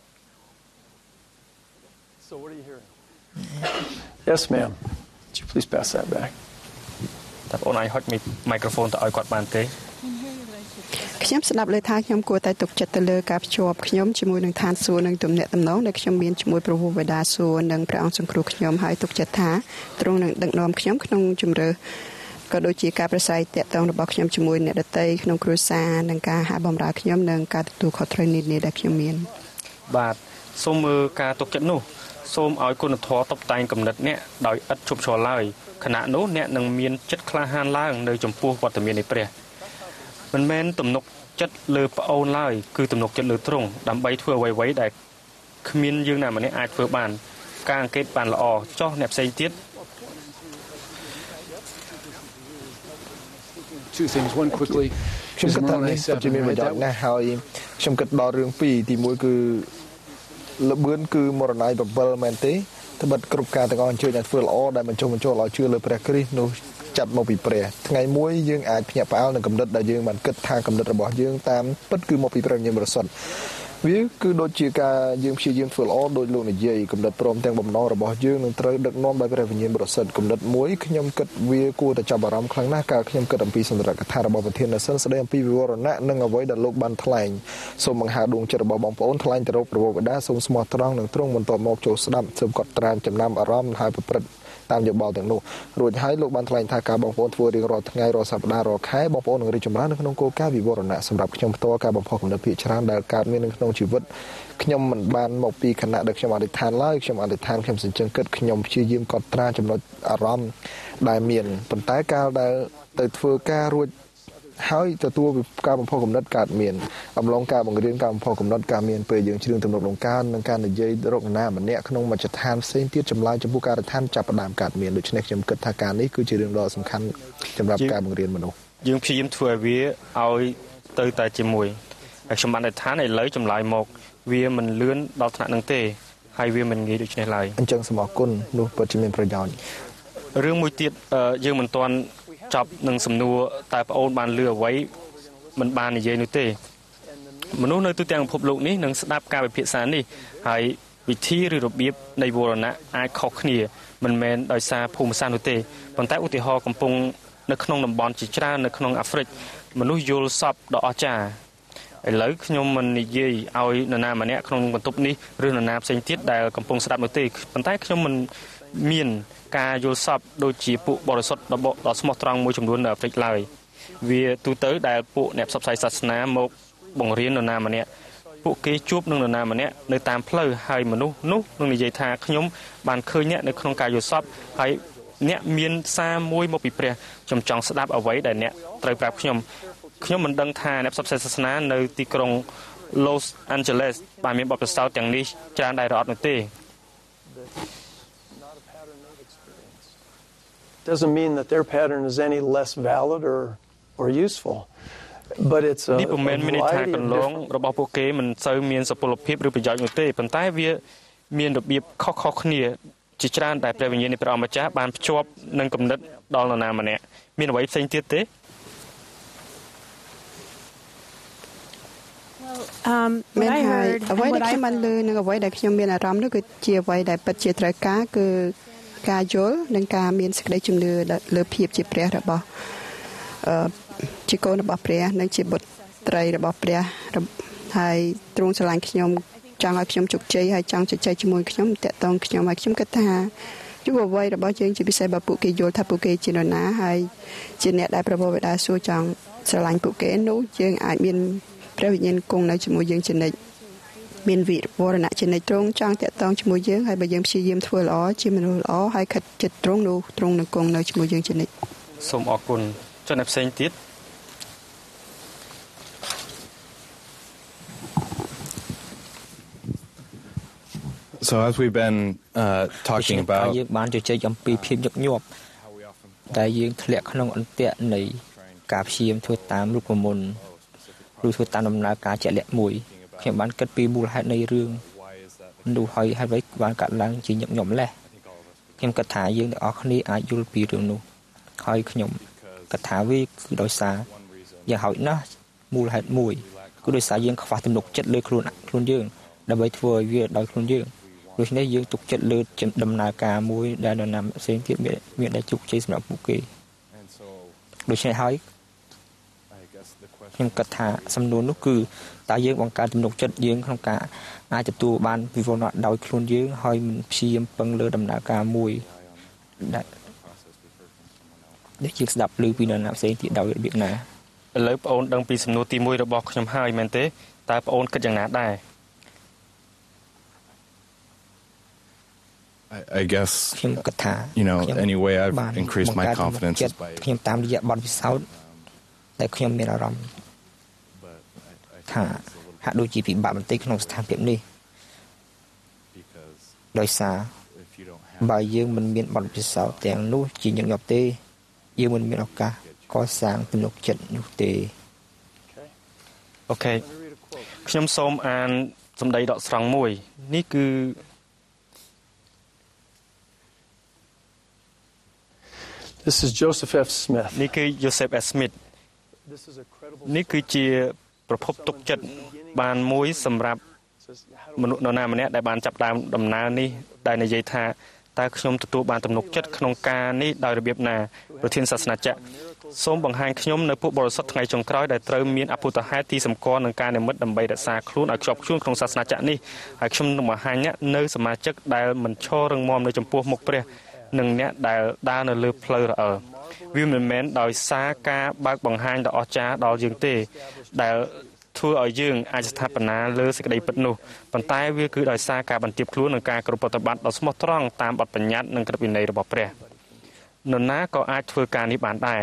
So what are you hearing? Yes, ma'am. Would you please pass that back? តើបងអូនអាចហុចមីក្រូហ្វូនទៅឲ្យគាត់បានទេខ្ញុំស្ដាប់លើថាខ្ញុំគួរតែទុកចិត្តទៅលើការភ្ជាប់ខ្ញុំជាមួយនឹងឋានសួគ៌និងទំនាក់ទំនងដែលខ្ញុំមានជាមួយព្រះវរបិតាសួគ៌និងព្រះអង្គសង្គ្រោះខ្ញុំហើយទុកចិត្តថាទ្រង់នឹងដឹកនាំខ្ញុំក្នុងជំរឿក៏ដូចជាការប្រស័យតាក់ទងរបស់ខ្ញុំជាមួយអ្នកដទៃក្នុងគ្រួសារនិងការហាក់បម្រើខ្ញុំនិងការទទួលខុសត្រូវនានាដែលខ្ញុំមានបាទសូមមើលការទុកចិត្តនោះសូមឲ្យគុណធម៌តុបតែងគំនិតអ្នកដោយឥតឈប់ឈរឡើយខណៈនោះអ្នកនឹងមានចិត្តក្លាហានឡើងនៅចំពោះវត្តមាននៃព្រះមិនមែនទំនុកចិត្តលើប្អូនឡើយគឺទំនុកចិត្តលើទ្រង់ដើម្បីធ្វើអ្វីៗដែលគ្មានយើងណាម្នាក់អាចធ្វើបានការអង្កេតបានល្អចោះអ្នកផ្សេងទៀត Two things one quickly ខ្ញុំគិតថានេះជាមានប្រយោជន៍ណាស់ហើយខ្ញុំគិតដល់រឿងពីរទីមួយគឺលបឿនគឺមរណ័យបបិលមែនទេត្បិតគ្រប់ការទាំងអស់អញ្ជើញឲ្យធ្វើល្អដែលបញ្ចុះបញ្ចូលឲ្យជឿលើព្រះគ្រីស្ទនោះចាត់មកពីព្រះថ្ងៃមួយយើងអាចភ្ញាក់ផ្អើលនឹងគំនិតដែលយើងបានគិតថាគំនិតរបស់យើងតាមពិតគឺមកពីព្រះវិញ្ញាណបរិសុទ្ធវាគឺដូចជាការយើងព្យាយាមធ្វើល្អដោយលោកនិយាយគំនិតព្រមទាំងបំណងរបស់យើងនឹងត្រូវដឹកនាំដោយព្រះវិញ្ញាណបរិសុទ្ធគំនិតមួយខ្ញុំគិតវាគួរតែចាប់អារម្មណ៍ខ្លាំងណាស់កាលខ្ញុំគិតអំពីសម្រាប់កថារបស់ប្រធាននៅសិនស្ដីអំពីវិវរណៈនិងអ្វីដែលលោកបានថ្លែងសូមបង្ហាដួងចិត្តរបស់បងប្អូនថ្លែងទៅរកព្រះបិតាសូមស្មោះត្រង់និងត្រង់បន្តមកចូលស្ដាប់សូមកត់ត្រាចំណាំអារម្មណ៍ហើយប្រព្រឹត្តតាមយោបល់ទាំងនោះរួចហើយលោកបានថ្លែងថាការបងប្អូនធ្វើរៀងរាល់ថ្ងៃរាល់សប្តាហ៍រាល់ខែបងប្អូននឹងរីកចម្រើននៅក្នុងគោលការណ៍វិវរណៈសម្រាប់ខ្ញុំផ្ទាល់ការបំផុសគំនិតភាគច្រើនដែលកើតមាននៅក្នុងជីវិតខ្ញុំមិនបានមកពីគណៈដែលខ្ញុំអធិដ្ឋានឡើយខ្ញុំអធិដ្ឋានខ្ញុំសញ្ជឹងគិតខ្ញុំព្យាយាមកត់ត្រាចំណុចអារម្មណ៍ដែលមានប៉ុន្តែកាលដែលទៅធ្វើការរួចហើយទទួលការបំផុសគំនិតកើតមានអំឡុងការបង្រៀនការបំផុសគំនិតការមានពេលយើងជ្រៀងទំនុកក្នុងការនិងការនិយាយរកណាម្នាក់ក្នុងមជ្ឈដ្ឋានផ្សេងទៀតចម្លើយចំពោះការដ្ឋានចាប់ផ្ដើមកើតមានដូច្នេះខ្ញុំគិតថាការនេះគឺជារឿងដ៏សំខាន់សម្រាប់ការបង្រៀនមនុស្សយើងព្យាយាមធ្វើឲ្យវាឲ្យទៅតែជាមួយហើយខ្ញុំបានអធិដ្ឋានឥឡូវចម្លើយមកវាមិនលឿនដល់ថ្នាក់នឹងទេហើយវាមិនងាយដូចនេះឡើយអញ្ចឹងសូមអរគុណនោះពិតជាមានប្រយោជន៍រឿងមួយទៀតយើងមិនទាន់ចប់នឹងសំណួរតើប្អូនបានលឺអ្វីមិនបាននិយាយនោះទេមនុស្សនៅទូទាំងពិភពលោកនេះនឹងស្ដាប់ការវិភាគសានេះហើយវិធីឬរបៀបនៃវរណៈអាចខុសគ្នាមិនមែនដោយសារភូមិសាស្ត្រនោះទេប៉ុន្តែឧទាហរណ៍កំពុងនៅក្នុងតំបន់ជាច្រើននៅក្នុងអាហ្វ្រិកមនុស្សយល់សពដ៏អស្ចារ្យឥឡូវខ្ញុំមិននិយាយឲ្យនរណាម្នាក់ក្នុងបន្ទប់នេះឬនរណាផ្សេងទៀតដែលកំពុងស្ដាប់នោះទេប៉ុន្តែខ្ញុំមិនមានការយល់សពដូចជាពួកបរិសុទ្ធរបស់ដ៏ស្មោះត្រង់មួយចំនួននៅអាហ្វ្រិកឡើយវាទូទៅដែលពួកអ្នកផ្សព្វផ្សាយសាសនាមកបង្រៀននរណាម្នាក់ពួកគេជួបនឹងនរណាម្នាក់នៅតាមផ្លូវហើយមនុស្សនោះនឹងនិយាយថាខ្ញុំបានឃើញអ្នកនៅក្នុងការយល់សពហើយអ្នកមានសារមួយមកពីព្រះខ្ញុំចង់ស្ដាប់អ្វីដែលអ្នកត្រូវប្រាប់ខ្ញុំខ្ញុំមិនដឹងថាអ្នកផ្សព្វផ្សាយសាសនានៅទីក្រុង Los Angeles បានមានបទពិសោធន៍ទាំងនេះច្រើនដែរឬអត់នោះទេ doesn't mean that their pattern is any less valid or or useful but it's a នេះពុំមែនមានន័យថាកន្លងរបស់ពួកគេមិនសូវមានសុពលភាពឬប្រយោជន៍នោះទេប៉ុន្តែវាមានរបៀបខុសៗគ្នាជាច្រើនដែលព្រះវិញ្ញាណនៃព្រះអម្ចាស់បានភ្ជាប់នឹងគំនិតដល់នរណាម្នាក់មានអ្វីផ្សេងទៀតទេមែនហើយអ្វីដែលខ្ញុំបានលើនឹងអ្វីដែលខ្ញុំមានអារម្មណ៍នោះគឺជាអ្វីដែលពិតជាត្រូវការគឺការយល់និងការមានសេចក្តីជំនឿលើភាពជាព្រះរបស់អឺជាកូនរបស់ព្រះនិងជាបុត្រីរបស់ព្រះហើយទ្រង់ស្រឡាញ់ខ្ញុំចង់ឲ្យខ្ញុំជោគជ័យហើយចង់ជជែកជាមួយខ្ញុំតាក់ទងខ្ញុំហើយខ្ញុំគិតថាយុវវ័យរបស់យើងជាពិសេសបើពួកគេយល់ថាពួកគេជានរណាហើយជាអ្នកដែលព្រះបិតាសួរចង់ស្រឡាញ់ពួកគេនោះយើងអាចមានព្រះវិញ្ញាណគង់នៅជាមួយយើងជានិច្ចមានវិវរណៈជានិច្ចត្រង់ចង់តាក់ទងជាមួយយើងហើយបើយើងព្យាយាមធ្វើល្អជាមនុស្សល្អហើយខិតចិត្តត្រង់នោះត្រង់នឹងគង់នៅជាមួយយើងជានិច្ចសូមអរគុណចំណែកផ្សេងទៀត So as we've been uh, talking about យើងបានជជែកអំពីភាពញឹកញាប់តែយើងធ្លាក់ក្នុងអន្ទាក់នៃការព្យាយាមធ្វើតាមរូបមន្តឬធ្វើតាមដំណើរការជាក់លាក់មួយខ្ញុំបានគិតពីមូលហេតុនៃរឿងនោះហើយហើយវិញបានកាត់ឡើងជាញឹកញាប់ម្លេះខ្ញុំគិតថាយើងទាំងអស់គ្នាអាចយល់ពីរឿងនោះហើយខ្ញុំគិតថាវាគឺដោយសារយ៉ាងហោចណាស់មូលហេតុមួយគឺដោយសារយើងខ្វះទំនុកចិត្តលើខ្លួនខ្លួនយើងដើម្បីធ្វើឲ្យវាដោយខ្លួនយើងដូច្នេះយើងទុកចិត្តលើដំណើរការមួយដែលនរណាផ្សេងទៀតមានដែលជោគជ័យសម្រាប់ពួកគេដូច្នេះហើយខ្ញុំគិតថាសំណួរនោះគឺតើយើងបង្កើតទំនុកចិត្តយើងក្នុងការអាចទទួលបានវិវរណៈដោយខ្លួនយើងហើយមិនព្យាយាមពឹងលើដំណើរការមួយដែលដែលជាស្ដាប់ឮពីនរណាផ្សេងទៀតដោយរបៀបណាឥឡូវបងអូនដឹងពីសំណួរទីមួយរបស់ខ្ញុំហើយមែនទេតើបងអូនគិតយ៉ាងណាដែរ I guess you know any way I've increased my confidence is by ខ្ញុំតាមរយៈបទពិសោធន៍ដែលខ្ញុំមានអារម្មណ៍ថាហាក់ដូចជាពិបាកបន្តិចក្នុងស្ថានភាពនេះដោយសារបើយើងមិនមានបទពិសោធន៍ទាំងនោះជាញឹកញាប់ទេយើងមិនមានឱកាសកសាងទំនុកចិត្តនោះទេអូខេខ្ញុំសូមអានសម្ដីដកស្រង់មួយនេះគឺ This is Joseph F. Smith នេះគឺ Joseph F. Smith នេះគឺជាប្រភពទុកចិត្តបានមួយសម្រាប់មនុស្សនរណាម្នាក់ដែលបានចាប់ដើមដំណើរនេះដែលនិយាយថាតើខ្ញុំទទួលបានទំនុកចិត្តក្នុងការនេះដោយរបៀបណាប្រធានសាសនាចក្រសូមបង្ហាញខ្ញុំនៅពួកបរិសុទ្ធថ្ងៃចុងក្រោយដែលត្រូវមានអភូតហេតុទីសម្គាល់នឹងការនិមិត្តដើម្បីរក្សាខ្លួនឲ្យខ្ជាប់ខ្ជួនក្នុងសាសនាចក្រនេះហើយខ្ញុំនឹងបង្ហាញអ្នកនៅសមាជិកដែលមិនឈររឹងមាំនៅចំពោះមុខព្រះនិងអ្នកដែលដើរនៅលើផ្លូវរអិលវាមិនមែនដោយសារការបើកបង្ហាញដ៏អស្ចារ្យដល់យើងទេដែលធ្វើឲ្យយើងអាចស្ថាបនាលើសេចក្តីពិតនោះប៉ុន្តែវាគឺដោយសារការបន្ទាបខ្លួននិងការគោរពប្រតិបត្តិដ៏ស្មោះត្រង់តាមបទបញ្ញត្តិនិងក្រឹតវិន័យរបស់ព្រះនរណាក៏អាចធ្វើការនេះបានដែរ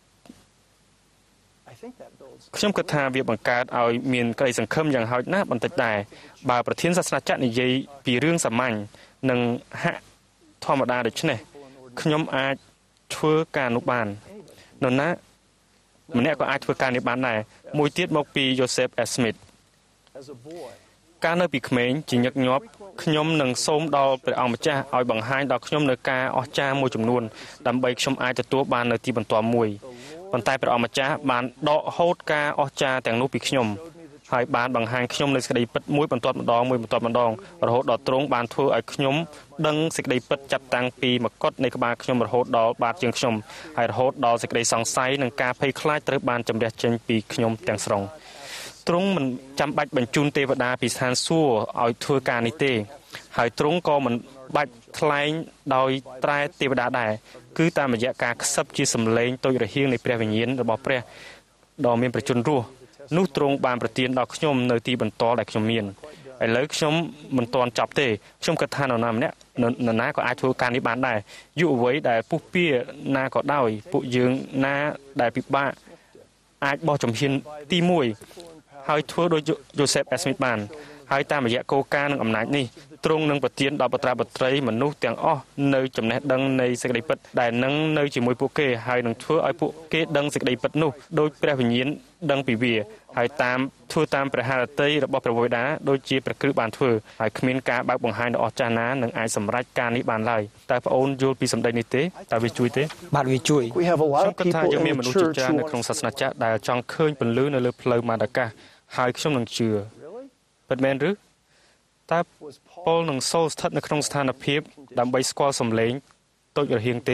ខ្ញុំគិតថាវាបង្កើតឲ្យមានក្តីសង្ឃឹមយ៉ាងហោចណាស់បន្តិចដែរបើប្រធានសាសនាចក្រនិយាយពីរឿងសាមញ្ញនិងហាក់ធម្មតាដូច្នេះខ្ញុំអាចធ្វើការនោះបាននរណាម្នាក់ក៏អាចធ្វើការនេះបានដែរមួយទៀតមកពី Joseph F. Smith កាលនៅពីក្មេងជាញឹកញាប់ខ្ញុំនឹងសូមដល់ព្រះអង្គម្ចាស់ឲ្យបង្ហាញដល់ខ្ញុំនៅការអស្ចារ្យមួយចំនួនដើម្បីខ្ញុំអាចទទួលបាននៅទីបន្ទាល់មួយប៉ុន្តែព្រះអង្គម្ចាស់បានដកហូតការអស្ចារ្យទាំងនោះពីខ្ញុំហើយបានបង្ហាញខ្ញុំនៅសេចក្តីពិតមួយបន្ទាត់ម្ដងមួយបន្ទាត់ម្ដងរហូតដល់ទ្រង់បានធ្វើឲ្យខ្ញុំដឹងសេចក្តីពិតចាប់តាំងពីមកុដនៃក្បាលខ្ញុំរហូតដល់បាតជើងខ្ញុំហើយរហូតដល់សេចក្តីសង្ស័យនិងការភ័យខ្លាចត្រូវបានជំរះចេញពីខ្ញុំទាំងស្រុងទ្រង់មិនចាំបាច់បញ្ជូនទេវតាពីស្ថានសួគ៌ឲ្យធ្វើការនេះទេហើយទ្រង់ក៏មិនបាច់ថ្លែងដោយត្រែទេវតាដែរគឺតាមរយៈការខ្សឹបជាសម្លេងតូចរហៀងនៃព្រះវិញ្ញាណរបស់ព្រះដ៏មានប្រជញ្ញរស់នោះទ្រង់បានប្រទានដល់ខ្ញុំនៅទីបន្ទាល់ដែលខ្ញុំមានឥឡូវខ្ញុំមិនទាន់ចប់ទេខ្ញុំគិតថានរណាម្នាក់នរណាក៏អាចធ្វើការនេះបានដែរយុវវ័យដែលពុះពៀណាក៏ដោយពួកយើងណាដែលពិបាកអាចបោះជំហានទីមួយហើយធ្វើដោយ Joseph F. Smith បានហើយតាមរយៈគោលការណ៍និងអំណាចនេះទ្រង់នឹងប្រទានដល់បុត្រាបុត្រីមនុស្សទាំងអស់នៅចំណេះដឹងនៃសេចក្តីពិតដែលនឹងនៅជាមួយពួកគេហើយនឹងធ្វើឲ្យពួកគេដឹងសេចក្តីពិតនោះដោយព្រះវិញ្ញាណដឹងពីវាហើយតាមធ្វើតាមព្រះハរតីរបស់ព្រះវេដាដូចជាព្រះគ្រីស្ទបានធ្វើហើយគ្មានការបើកបង្ហាញដ៏អស្ចារ្យណានឹងអាចសម្រេចការនេះបានឡើយតែប្អូនយល់ពីសម្ដីនេះទេតើវាជួយទេបាទវាជួយខ្ញុំគិតថាយើងមានមនុស្សជាច្រើននៅក្នុងសាសនាចក្រដែលចង់ឃើញពន្លឺនៅលើផ្លូវមាដាកាសហើយខ្ញុំនឹងជឿពិតមែនឬតើប៉ុលនឹងសូលស្ថិតនៅក្នុងស្ថានភាពដើម្បីស្គាល់សំឡេងតូចរហៀងទេ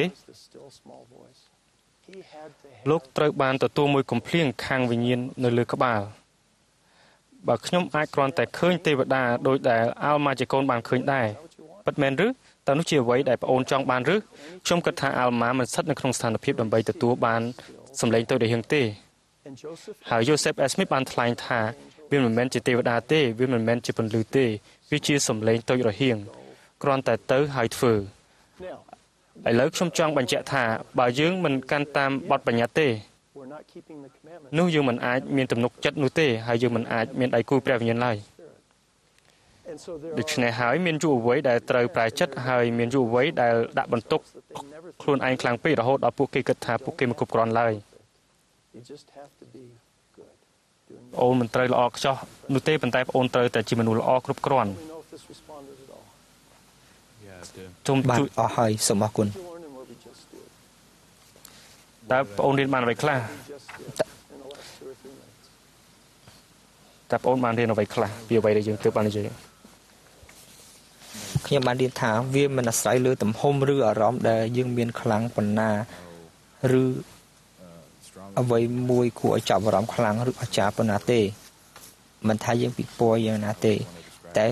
លោកត្រូវបានទទួលមួយកំភ្លៀងខាងវិញ្ញាណនៅលើក្បាលបើខ្ញុំអាចគ្រាន់តែឃើញទេវតាដោយដែលអាល់ម៉ាជាកូនបានឃើញដែរពិតមែនឬតើនោះជាអ្វីដែលប្អូនចង់បានឬខ្ញុំគិតថាអាល់ម៉ាមិនស្ថិតនៅក្នុងស្ថានភាពដើម្បីទទួលបានសំឡេងតូចរហៀងទេហើយ Joseph F. Smith បានថ្លែងថាវាមិនមែនជាទេវតាទេវាមិនមែនជាពន្លឺទេវាជាសំឡេងតូចរហៀងគ្រាន់តែទៅហើយធ្វើឥឡូវខ្ញុំចង់បញ្ជាក់ថាបើយើងមិនកាន់តាមបទបញ្ញត្តិទេនោះយើងមិនអាចមានទំនុកចិត្តនោះទេហើយយើងមិនអាចមានដៃគូព្រះវិញ្ញាណឡើយដូច្នេះហើយមានយុវវ័យដែលត្រូវប្រែចិត្តហើយមានយុវវ័យដែលដាក់បន្ទុកខ្លួនឯងខ្លាំងពេករហូតដល់ពួកគេគិតថាពួកគេមិនគ្រប់គ្រាន់ឡើយអូនមិនត្រូវល្អខ្ចោះនោះទេប៉ុន្តែបងអូនត្រូវតែជាមនុស្សល្អគ្រប់គ្រាន់ជុំបាទអស់ហើយសូមអរគុណតើបងអូនរៀនបានអ្វីខ្លះតើបងអូនបានរៀនអ្វីខ្លះពីអ្វីដែលយើងទើបបាននិយាយខ្ញុំបានរៀនថាវាមិនអាស្រ័យលើទំហំឬអារម្មណ៍ដែលយើងមានខ្លាំងប៉ុណ្ណាឬអ្វីមួយគួរឲ្យចាប់អារម្មណ៍ខ្លាំងឬអស្ចារ្យប៉ុណ្ណាទេមិនថាយើងពិពណ៌យ៉ាងណាទេតែ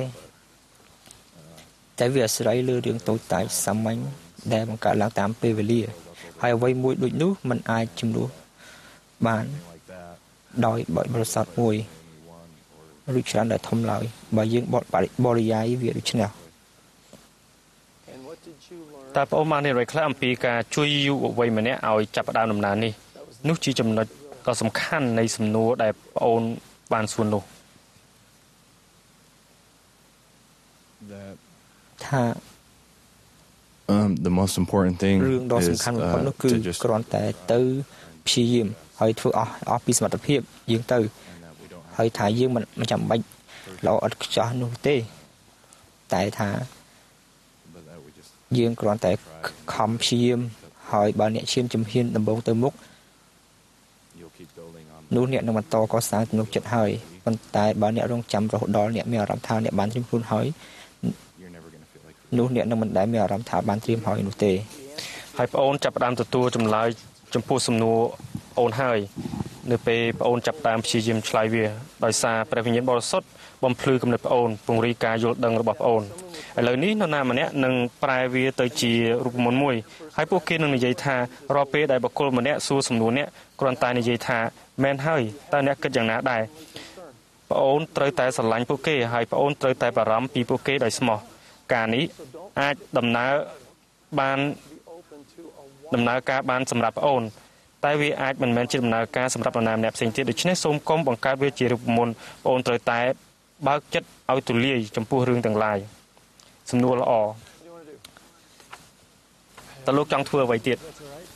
តែវាអាស្រ័យលើរឿងតូចតាចសាមញ្ញដែលបង្កើតឡើងតាមពេលវេលាហើយអ្វីមួយដូចនោះมันអាចជំនួសបានដោយបរិស័ទមួយឬច្រើនដែលធំឡើយបើយើងបរិយាយវាដូចនេះតើបងអូនបានរៀនអ្វីខ្លះអំពីការជួយយុវវ័យម្នាក់ឲ្យចាប់ផ្ដើមដំណើរនេះនោះជាចំណុចដ៏សំខាន់នៃសំណួរដែលបងអូនបានសួរនោះថា um the most important thing រឿងដ៏សំខាន់បំផុតនោះគឺគ្រាន់តែទៅព្យាយាមហើយធ្វើអស់អស់ពីសមត្ថភាពយើងទៅហើយថាយើងមិនមិនចាំបាច់ល្អឥតខ្ចោះនោះទេតែថាយើងគ្រាន់តែខំព្យាយាមហហើយបើអ្នកឈានជំហានដំបូងទៅមុខនោះអ្នកនឹងបន្តកសាងទំនុកចិត្តហើយប៉ុន្តែបើអ្នករងចាំរហូតដល់អ្នកមានអារម្មណ៍ថាអ្នកបានត្រៀមខ្លួនហើយនោះអ្នកនឹងមិនដែលមានអារម្មណ៍ថាបានត្រៀមហើយនោះទេហើយប្អូនចាប់ផ្ដើមទទួលចម្លើយចំពោះសំណួរអូនហើយនៅពេលប្អូនចាប់ផ្ដើមព្យាយាមឆ្លើយវាដោយសារព្រះវិញ្ញាណបរិសុទ្ធបំភ្លឺគំនិតប្អូនពង្រីកការយល់ដឹងរបស់ប្អូនឥឡូវនេះនរណាម្នាក់នឹងប្រែវាទៅជារូបមន្តមួយហើយពួកគេនឹងនិយាយថារាល់ពេលដែលបុគ្គលម្នាក់សួរសំណួរអ្នកគ្រាន់តែនិយាយថាមែនហើយតើអ្នកគិតយ៉ាងណាដែរប្អូនត្រូវតែស្រឡាញ់ពួកគេហើយប្អូនត្រូវតែបារម្ភពីពួកគេដោយស្មោះការនេះអាចដំណើរបានដំណើរការបានសម្រាប់ប្អូនតែវាអាចមិនមែនជាដំណើរការសម្រាប់នរណាម្នាក់ផ្សេងទៀតដូច្នេះសូមកុំបង្កើតវាជារូបមន្តប្អូនត្រូវតែបើកចិត្តឲ្យទូលាយចំពោះរឿងទាំងឡាយសំណួរល្អតើលោកចង់ធ្វើអ្វីទៀត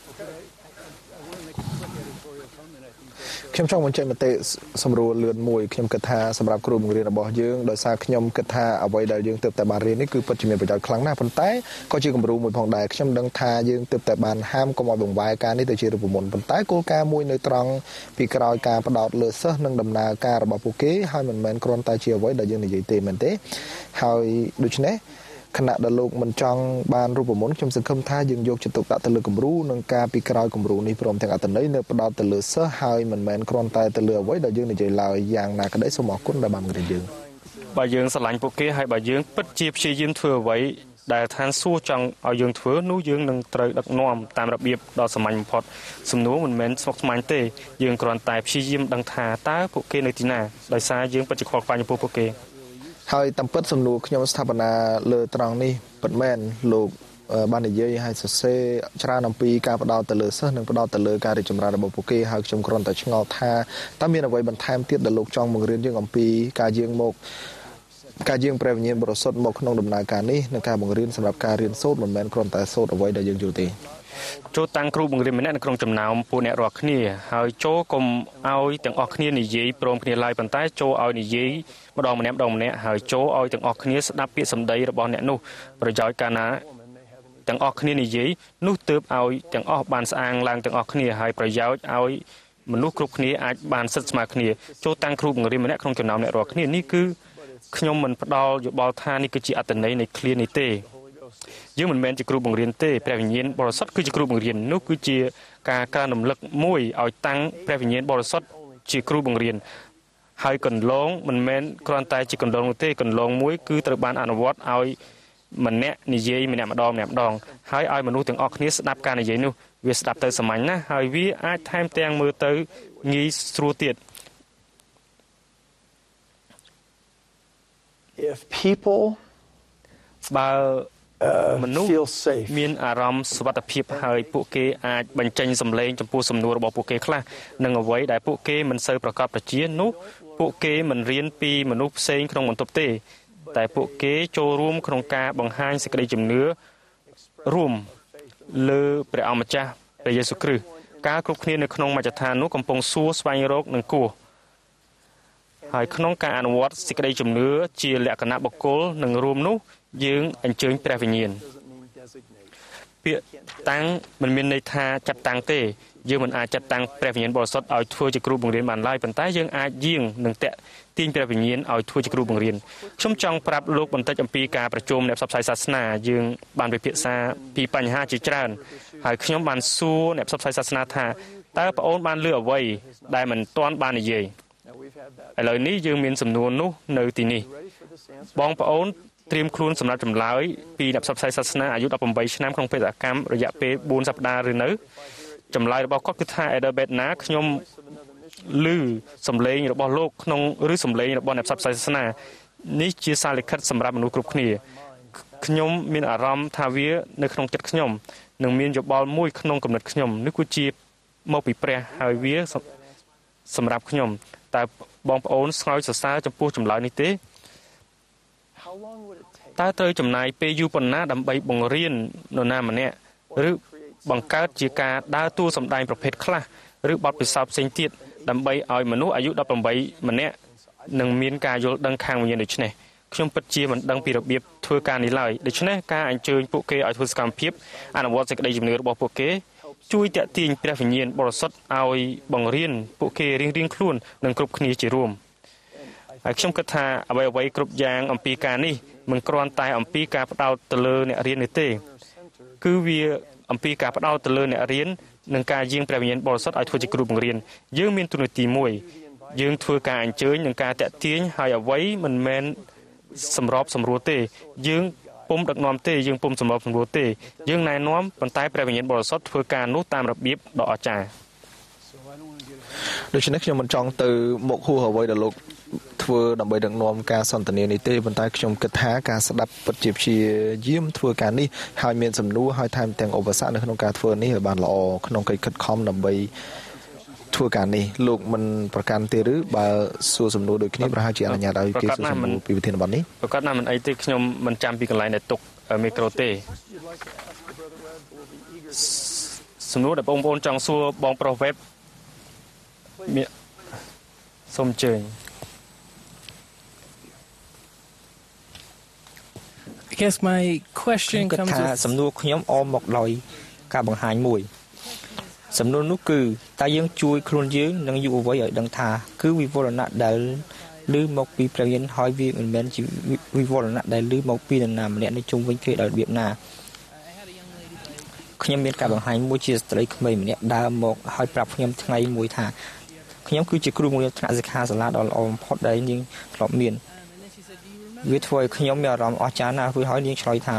ខ្ញុំចង់បញ្ចេញមតិសម្រួលលឿនមួយខ្ញុំគិតថាសម្រាប់គ្រូបង្រៀនរបស់យើងដោយសារខ្ញុំគិតថាអ្វីដែលយើងទើបតែបានរៀននេះគឺពិតជាមានប្រយោជន៍ខ្លាំងណាស់ប៉ុន្តែក៏ជាគំរូមួយផងដែរខ្ញុំដឹងថាយើងទើបតែបានហាមកុំឲ្យបង្វែរការនេះទៅជារូបមន្តប៉ុន្តែគោលការណ៍មួយនៅត្រង់ពីក្រោយការផ្ដោតលើសិស្សនិងដំណើរការរបស់ពួកគេហើយមិនមែនគ្រាន់តែជាអ្វីដែលយើងនិយាយទេមែនទេហើយដូច្នេះខណៈដែលលោកមិនចង់បានរូបមន្តខ្ញុំសង្ឃឹមថាយើងយកចិត្តទុកដាក់ទៅលើគំរូនិងការពីក្រោយគំរូនេះព្រមទាំងអត្ថន័យនៅផ្ដោតទៅលើសិស្សហើយមិនមែនគ្រាន់តែទៅលើអ្វីដែលយើងនិយាយឡើយយ៉ាងណាក្តីសូមអរគុណដែលបានរៀនយើងបើយើងស្រឡាញ់ពួកគេហើយបើយើងពិតជាព្យាយាមធ្វើអ្វីដែលឋានសួគ៌ចង់ឲ្យយើងធ្វើនោះយើងនឹងត្រូវដឹកនាំតាមរបៀបដ៏សាមញ្ញបំផុតសំណួរមិនមែនស្មុគស្មាញទេយើងគ្រាន់តែព្យាយាមដឹងថាតើពួកគេនៅទីណាដោយសារយើងពិតជាខ្វល់ខ្វាយចំពោះពួកគេហើយតាមពិតសំណួរខ្ញុំស្ថាបនាលើត្រង់នេះពិតមែនលោកបាននិយាយឲ្យសរសេរច្រើនអំពីការផ្ដោតទៅលើសិស្សនិងផ្ដោតទៅលើការរីកចម្រើនរបស់ពួកគេហើយខ្ញុំគ្រាន់តែឆ្ងល់ថាតើមានអ្វីបន្ថែមទៀតដែលលោកចង់បង្រៀនយើងអំពីការយាងមកការយាងព្រះវិញ្ញាណបរិសុទ្ធមកក្នុងដំណើរការនេះនិងការបង្រៀនសម្រាប់ការរៀនសូត្រមិនមែនគ្រាន់តែសូត្រអ្វីដែលយើងយល់ទេចូលតាំងគ្រូបង្រៀនម្នាក់នៅក្នុងចំណោមពួកអ្នករាល់គ្នាហើយចូលកុំឲ្យទាំងអស់គ្នានិយាយព្រមគ្នាឡើយប៉ុន្តែចូលឲ្យនិយាយម្ដងម្នាក់ម្ដងម្នាក់ហើយចូលឲ្យទាំងអស់គ្នាស្ដាប់ពាក្យសម្ដីរបស់អ្នកនោះប្រយោជន៍កាលណាទាំងអស់គ្នានិយាយនោះទើបឲ្យទាំងអស់បានស្អាងឡើងទាំងអស់គ្នាហើយប្រយោជន៍ឲ្យមនុស្សគ្រប់គ្នាអាចបានសិទ្ធិស្មើគ្នាចូលតាំងគ្រូបង្រៀនម្នាក់ក្នុងចំណោមអ្នករាល់គ្នានេះគឺខ្ញុំមិនផ្ដល់យោបល់ថានេះគឺជាអត្ថន័យនៃឃ្លានេះទេយើងមិនមែនជាគ្រូបង្រៀនទេព្រះវិញ្ញាណបរិសុទ្ធគឺជាគ្រូបង្រៀននោះគឺជាការកើនរំលឹកមួយឲ្យតាំងព្រះវិញ្ញាណបរិសុទ្ធជាគ្រូបង្រៀនហើយកន្លងមិនមែនគ្រាន់តែជាកន្លងនោះទេកន្លងមួយគឺត្រូវបានអនុវត្តឲ្យម្នាក់និយាយម្នាក់ម្ដងម្នាក់ម្ដងហើយឲ្យមនុស្សទាំងអស់គ្នាស្ដាប់ការនិយាយនោះវាស្ដាប់ទៅសាមញ្ញណាស់ហើយវាអាចថែមទាំងមើលទៅងាយស្រួលទៀត If people បើមនុស្សមានអារម្មណ៍សុវត្ថិភាពហើយពួកគេអាចបញ្ចេញសម្លេងចំពោះសំណួររបស់ពួកគេខ្លះនឹងអ្វីដែលពួកគេមិនសូវប្រកបប្រជានោះពួកគេមិនរៀនពីមនុស្សផ្សេងក្នុងបន្ទប់ទេតែពួកគេចូលរួមក្នុងការបង្ហាញសេចក្តីជំនឿរួមលើព្រះអម្ចាស់ព្រះយេស៊ូវគ្រីស្ទការគ្រប់គ្នានៅក្នុងមជ្ឈដ្ឋាននោះកំពុងសួរស្វែងរកនិងគួរហើយក្នុងការអនុវត្តសេចក្តីជំនឿជាលក្ខណៈបុគ្គលនិងរួមនោះយើងអញ្ជើញព្រះវិញ្ញាណពាក្យតាំងមិនមានន័យថាចាត់តាំងទេយើងមិនអាចចាត់តាំងព្រះវិញ្ញាណបរិសុទ្ធឲ្យធ្វើជាគ្រូបង្រៀនបានឡើយប៉ុន្តែយើងអាចយាងនិងតាក់ទាញព្រះវិញ្ញាណឲ្យធ្វើជាគ្រូបង្រៀនខ្ញុំចង់ប្រាប់លោកបន្តិចអំពីការប្រជុំអ្នកផ្សព្វផ្សាយសាសនាយើងបានពិភាក្សាពីបញ្ហាជាច្រើនហើយខ្ញុំបានសួរអ្នកផ្សព្វផ្សាយសាសនាថាតើប្អូនបានលើអ្វីដែលមិនទាន់បាននិយាយឥឡូវនេះយើងមានសំណួរនោះនៅទីនេះបងប្អូនត្រៀមខ្លួនសម្រាប់ចម្លើយពីអ្នកផ្សព្វផ្សាយសាសនាអាយុដប់ប្រាំបីឆ្នាំក្នុងបេសកកម្មរយៈពេលបួនសប្តាហ៍ឬនៅចម្លើយរបស់គាត់គឺថា Edelbert ណាខ្ញុំឮសម្លេងរបស់លោកក្នុងឬសម្លេងរបស់អ្នកផ្សព្វផ្សាយសាសនានេះជាសារលិខិតសម្រាប់មនុស្សគ្រប់គ្នាខ្ញុំមានអារម្មណ៍ថាវានៅក្នុងចិត្តខ្ញុំនិងមានយោបល់មួយក្នុងគំនិតខ្ញុំនេះគឺជាមកពីព្រះហើយវាសម្រាប់ខ្ញុំតែបងប្អូនស្ងើចសរសើរចំពោះចម្លើយនេះទេតើត្រូវចំណាយពេលយូរប៉ុណ្ណាដើម្បីបង្រៀននរណាម្នាក់ឬបង្កើតជាការដើរតួសម្ដែងប្រភេទខ្លះឬបទពិសោធន៍ផ្សេងទៀតដើម្បីឲ្យមនុស្សអាយុដប់ប្រាំបីម្នាក់នឹងមានការយល់ដឹងខាងវិញ្ញាណដូចនេះខ្ញុំពិតជាមិនដឹងពីរបៀបធ្វើការនេះឡើយដូច្នេះការអញ្ជើញពួកគេឲ្យធ្វើសកម្មភាពអនុវត្តសេចក្តីជំនឿរបស់ពួកគេជួយតាក់ទាញព្រះវិញ្ញាណបរិសុទ្ធឲ្យបង្រៀនពួកគេរៀងៗខ្លួននិងគ្រប់គ្នាជារួមហើយខ្ញុំគិតថាអ្វីអ្វីគ្រប់យ៉ាងអំពីការនេះមិនគ្រាន់តែអំពីការផ្ដោតទៅលើអ្នករៀននេះទេគឺវាអំពីការផ្ដោតទៅលើអ្នករៀននិងការយាងព្រះវិញ្ញាណបរិសុទ្ធឲ្យធ្វើជាគ្រូបង្រៀនយើងមានទូនាទីមួយយើងធ្វើការអញ្ជើញនិងការតាក់ទាញហើយអ្វីមិនមែនសម្របសម្រួលទេយើងពុំដឹកនាំទេយើងពុំសម្របសម្រួលទេយើងណែនាំប៉ុន្តែព្រះវិញ្ញាណបរិសុទ្ធធ្វើការនោះតាមរបៀបដ៏អស្ចារ្យដូច្នេះខ្ញុំមិនចង់ទៅមុខហួសអ្វីដែលលោកធ្វើដើម្បីដឹកនាំការសន្ទនានេះទេប៉ុន្តែខ្ញុំគិតថាការស្ដាប់ពិតជាព្យាយាមធ្វើការនេះហើយមានសំណួរហើយថែមទាំងឧបសគ្គនៅក្នុងការធ្វើនេះឲ្យបានល្អក្នុងកិច្ចខិតខំដើម្បីធ្វើការនេះលោកមិនប្រកាន់ទេឬបើសួរសំណួរដូចគ្នាប្រហែលជាអនុញ្ញាតឲ្យគេសួរសំណួរពីវិធានបទនេះប្រកាសណាមិនអីទេខ្ញុំមិនចាំពីកន្លែងដែលទុកមីក្រូទេសំណួរដែលបងប្អូនចង់សួរបងប្រុស web សូមអញ្ជើញ I guess my question comes with សំណួរខ្ញុំអមមកដោយការបង្ហាញមួយសំណួរនោះគឺតើយើងជួយខ្លួនយើងនិងយុវវ័យឲ្យដឹងថាគឺវិវរណៈដែលឮមកពីព្រះវិញ្ញាណហើយវាមិនមែនជាវិវរណៈដែលឮមកពីនរណាម្នាក់នៅជុំវិញគេដោយរបៀបណាខ្ញុំមានការបង្ហាញមួយជាស្ត្រីក្មេងម្នាក់ដើរមកហើយប្រាប់ខ្ញុំថ្ងៃមួយថាខ្ញុំគឺជាគ្រូបង្រៀនថ្នាក់សិក្ខាសាលាដ៏ល្អបំផុតដែលនាងធ្លាប់មានវាធ្វើឲ្យខ្ញុំមានអារម្មណ៍អស្ចារ្យណាស់រួចហើយនាងឆ្លើយថា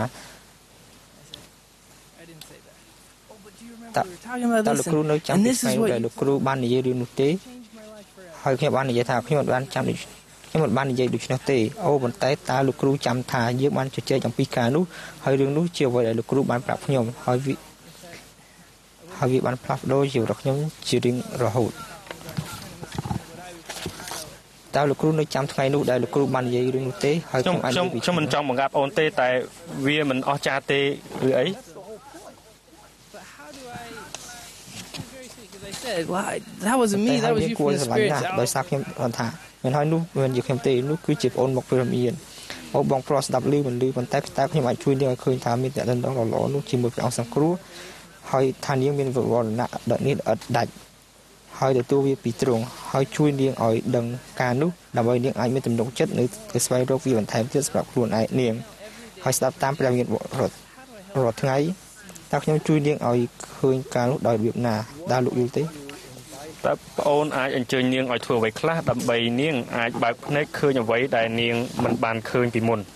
តើលោកគ្រូនៅចាំពីថ្ងៃដែលលោកគ្រូបាននិយាយរឿងនោះទេហើយខ្ញុំបាននិយាយថាខ្ញុំមិនបានចាំខ្ញុំមិនបាននិយាយដូច្នោះទេអូប៉ុន្តែតើលោកគ្រូចាំថាយើងបានជជែកអំពីការនោះហើយរឿងនោះជាអ្វីដែលលោកគ្រូបានប្រាប់ខ្ញុំហើយវាហើយវាបានផ្លាស់ប្ដូរជីវិតរបស់ខ្ញុំជារៀងរហូតតើលោកគ្រូនៅចាំថ្ងៃនោះដែលលោកគ្រូបាននិយាយរឿងនោះទេហើយខ្ញុំខ្ញុំខ្ញុំមិនចង់បង្កាត់អូនទេតែវាមិនអស្ចារ្យទេឬអី Well, that wasn't me. That was you from the spirit. ដោយសារខ្ញុំគាត់ថាមិនហើយនោះមិនជាខ្ញុំទេនោះគឺជាបងអូនមកពីរមៀនអូបងប្រុសស្ដាប់ឮមិនឮប៉ុន្តែតែខ្ញុំអាចជួយនាងឲ្យឃើញថាមានតែដណ្ដងល្អនោះជាមួយព្រះអង្គសង្គ្រោះហើយថានាងមានវិវរណៈដល់នេះអត់ដាច់ហើយទទួលវាពីទ្រង់ហើយជួយនាងឲ្យដឹងការនោះដើម្បីនាងអាចមានទំនុកចិត្តនៅទៅស្វែងរកវាបន្ថែមទៀតសម្រាប់ខ្លួនឯងនាងហើយស្ដាប់តាមព្រះវិញ្ញាណរាល់ថ្ងៃតើខ្ញុំជួយនាងឲ្យឃើញការនោះដោយរបៀបណាតើលោកយល់ទេតើប្អូនអាចអញ្ជើញនាងឲ្យធ្វើអ្វីខ្លះដើម្បីនាងអាចបើកភ្នែកឃើញអ្វីដែលនាងមិនបានឃើញពីមុន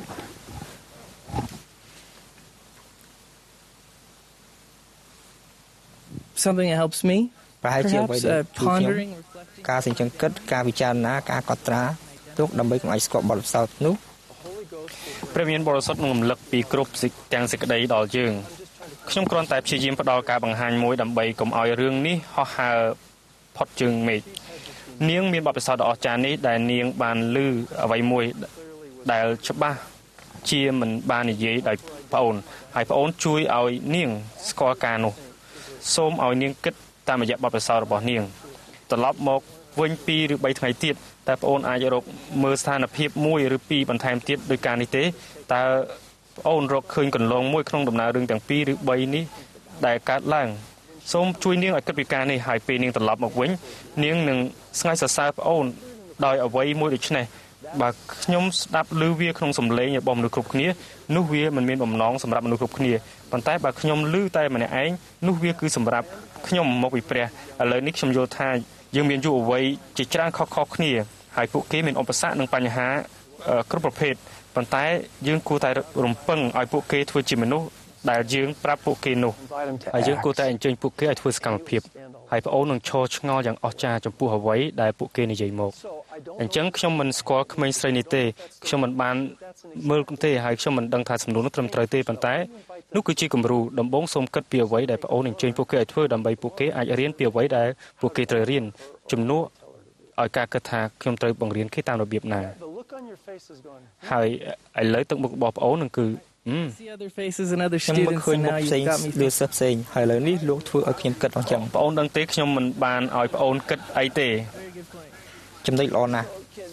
Something that helps me ប្រហែលជាអ្វីដែល pondering ការសញ្ជឹងគិតការពិចារណាការកត់ត្រាទុកដើម្បីកុំឲ្យស្គាល់បទពិសោធន៍នោះព្រះវិញ្ញាណបរិសុទ្ធនឹងរំលឹកពីគ្រប់ទាំងសេចក្តីដល់យើងខ្ញុំគ្រាន់តែព្យាយាមផ្ដល់ការបង្ហាញមួយដើម្បីកុំឲ្យរឿងនេះហោះហើរផុតជើងមេឃនាងមានបទពិសោធន៍ដ៏អស្ចារ្យនេះដែលនាងបានឮអ្វីមួយដែលច្បាស់ជាមិនបាននិយាយដោយប្អូនហើយប្អូនជួយឲ្យនាងស្គាល់ការនោះសូមឲ្យនាងគិតតាមរយៈបទពិសោធន៍របស់នាងត្រឡប់មកវិញពីរឬបីថ្ងៃទៀតតើប្អូនអាចរកមើលស្ថានភាពមួយឬពីរបន្ថែមទៀតដោយការនេះទេតើប្អូនរកឃើញកន្លងមួយក្នុងដំណើររឿងទាំងពីរឬបីនេះដែលកើតឡើងសូមជួយនាងឲ្យគិតពីការនេះហើយពេលនាងត្រឡប់មកវិញនាងនឹងស្ងើចសរសើរប្អូនដោយអ្វីមួយដូចនេះបើខ្ញុំស្ដាប់ឮវាក្នុងសំឡេងរបស់មនុស្សគ្រប់គ្នានោះវាមិនមានបំណងសម្រាប់មនុស្សគ្រប់គ្នាប៉ុន្តែបើខ្ញុំឮតែម្នាក់ឯងនោះវាគឺសម្រាប់ខ្ញុំមកពីព្រះឥឡូវនេះខ្ញុំយល់ថាយើងមានយុវវ័យជាច្រើនខុសៗគ្នាហើយពួកគេមានឧបសគ្គនិងបញ្ហាគ្រប់ប្រភេទប៉ុន្តែយើងគួរតែរំពឹងឲ្យពួកគេធ្វើជាមនុស្សដែលយើងប្រាប់ពួកគេនោះហើយយើងគួរតែអញ្ជើញពួកគេឲ្យធ្វើសកម្មភាពហើយប្អូននឹងឈរឆ្ងល់យ៉ាងអស្ចារ្យចំពោះអ្វីដែលពួកគេនិយាយមកអញ្ចឹងខ្ញុំមិនស្គាល់ក្មេងស្រីនេះទេខ្ញុំមិនបានមើលទេហើយខ្ញុំមិនដឹងថាសំណួរនោះត្រឹមត្រូវទេប៉ុន្តែនោះគឺជាគំរូដំបូងសូមគិតពីអ្វីដែលប្អូនអញ្ជើញពួកគេឲ្យធ្វើដើម្បីពួកគេអាចរៀនពីអ្វីដែលពួកគេត្រូវរៀនជំនួសឲ្យការគិតថាខ្ញុំត្រូវបង្រៀនគេតាមរបៀបណាហើយឥឡូវទឹកមុខរបស់ប្អូននឹងគឺខ្ញុំមកឃើញមុខផ្សេងលើសិស្សផ្សេងហើយឥឡូវនេះលោកធ្វើឲ្យខ្ញុំគិតអញ្ចឹងប្អូនដឹងទេខ្ញុំមិនបានឲ្យប្អូនគិតអីទេចំណុចល្អណាស់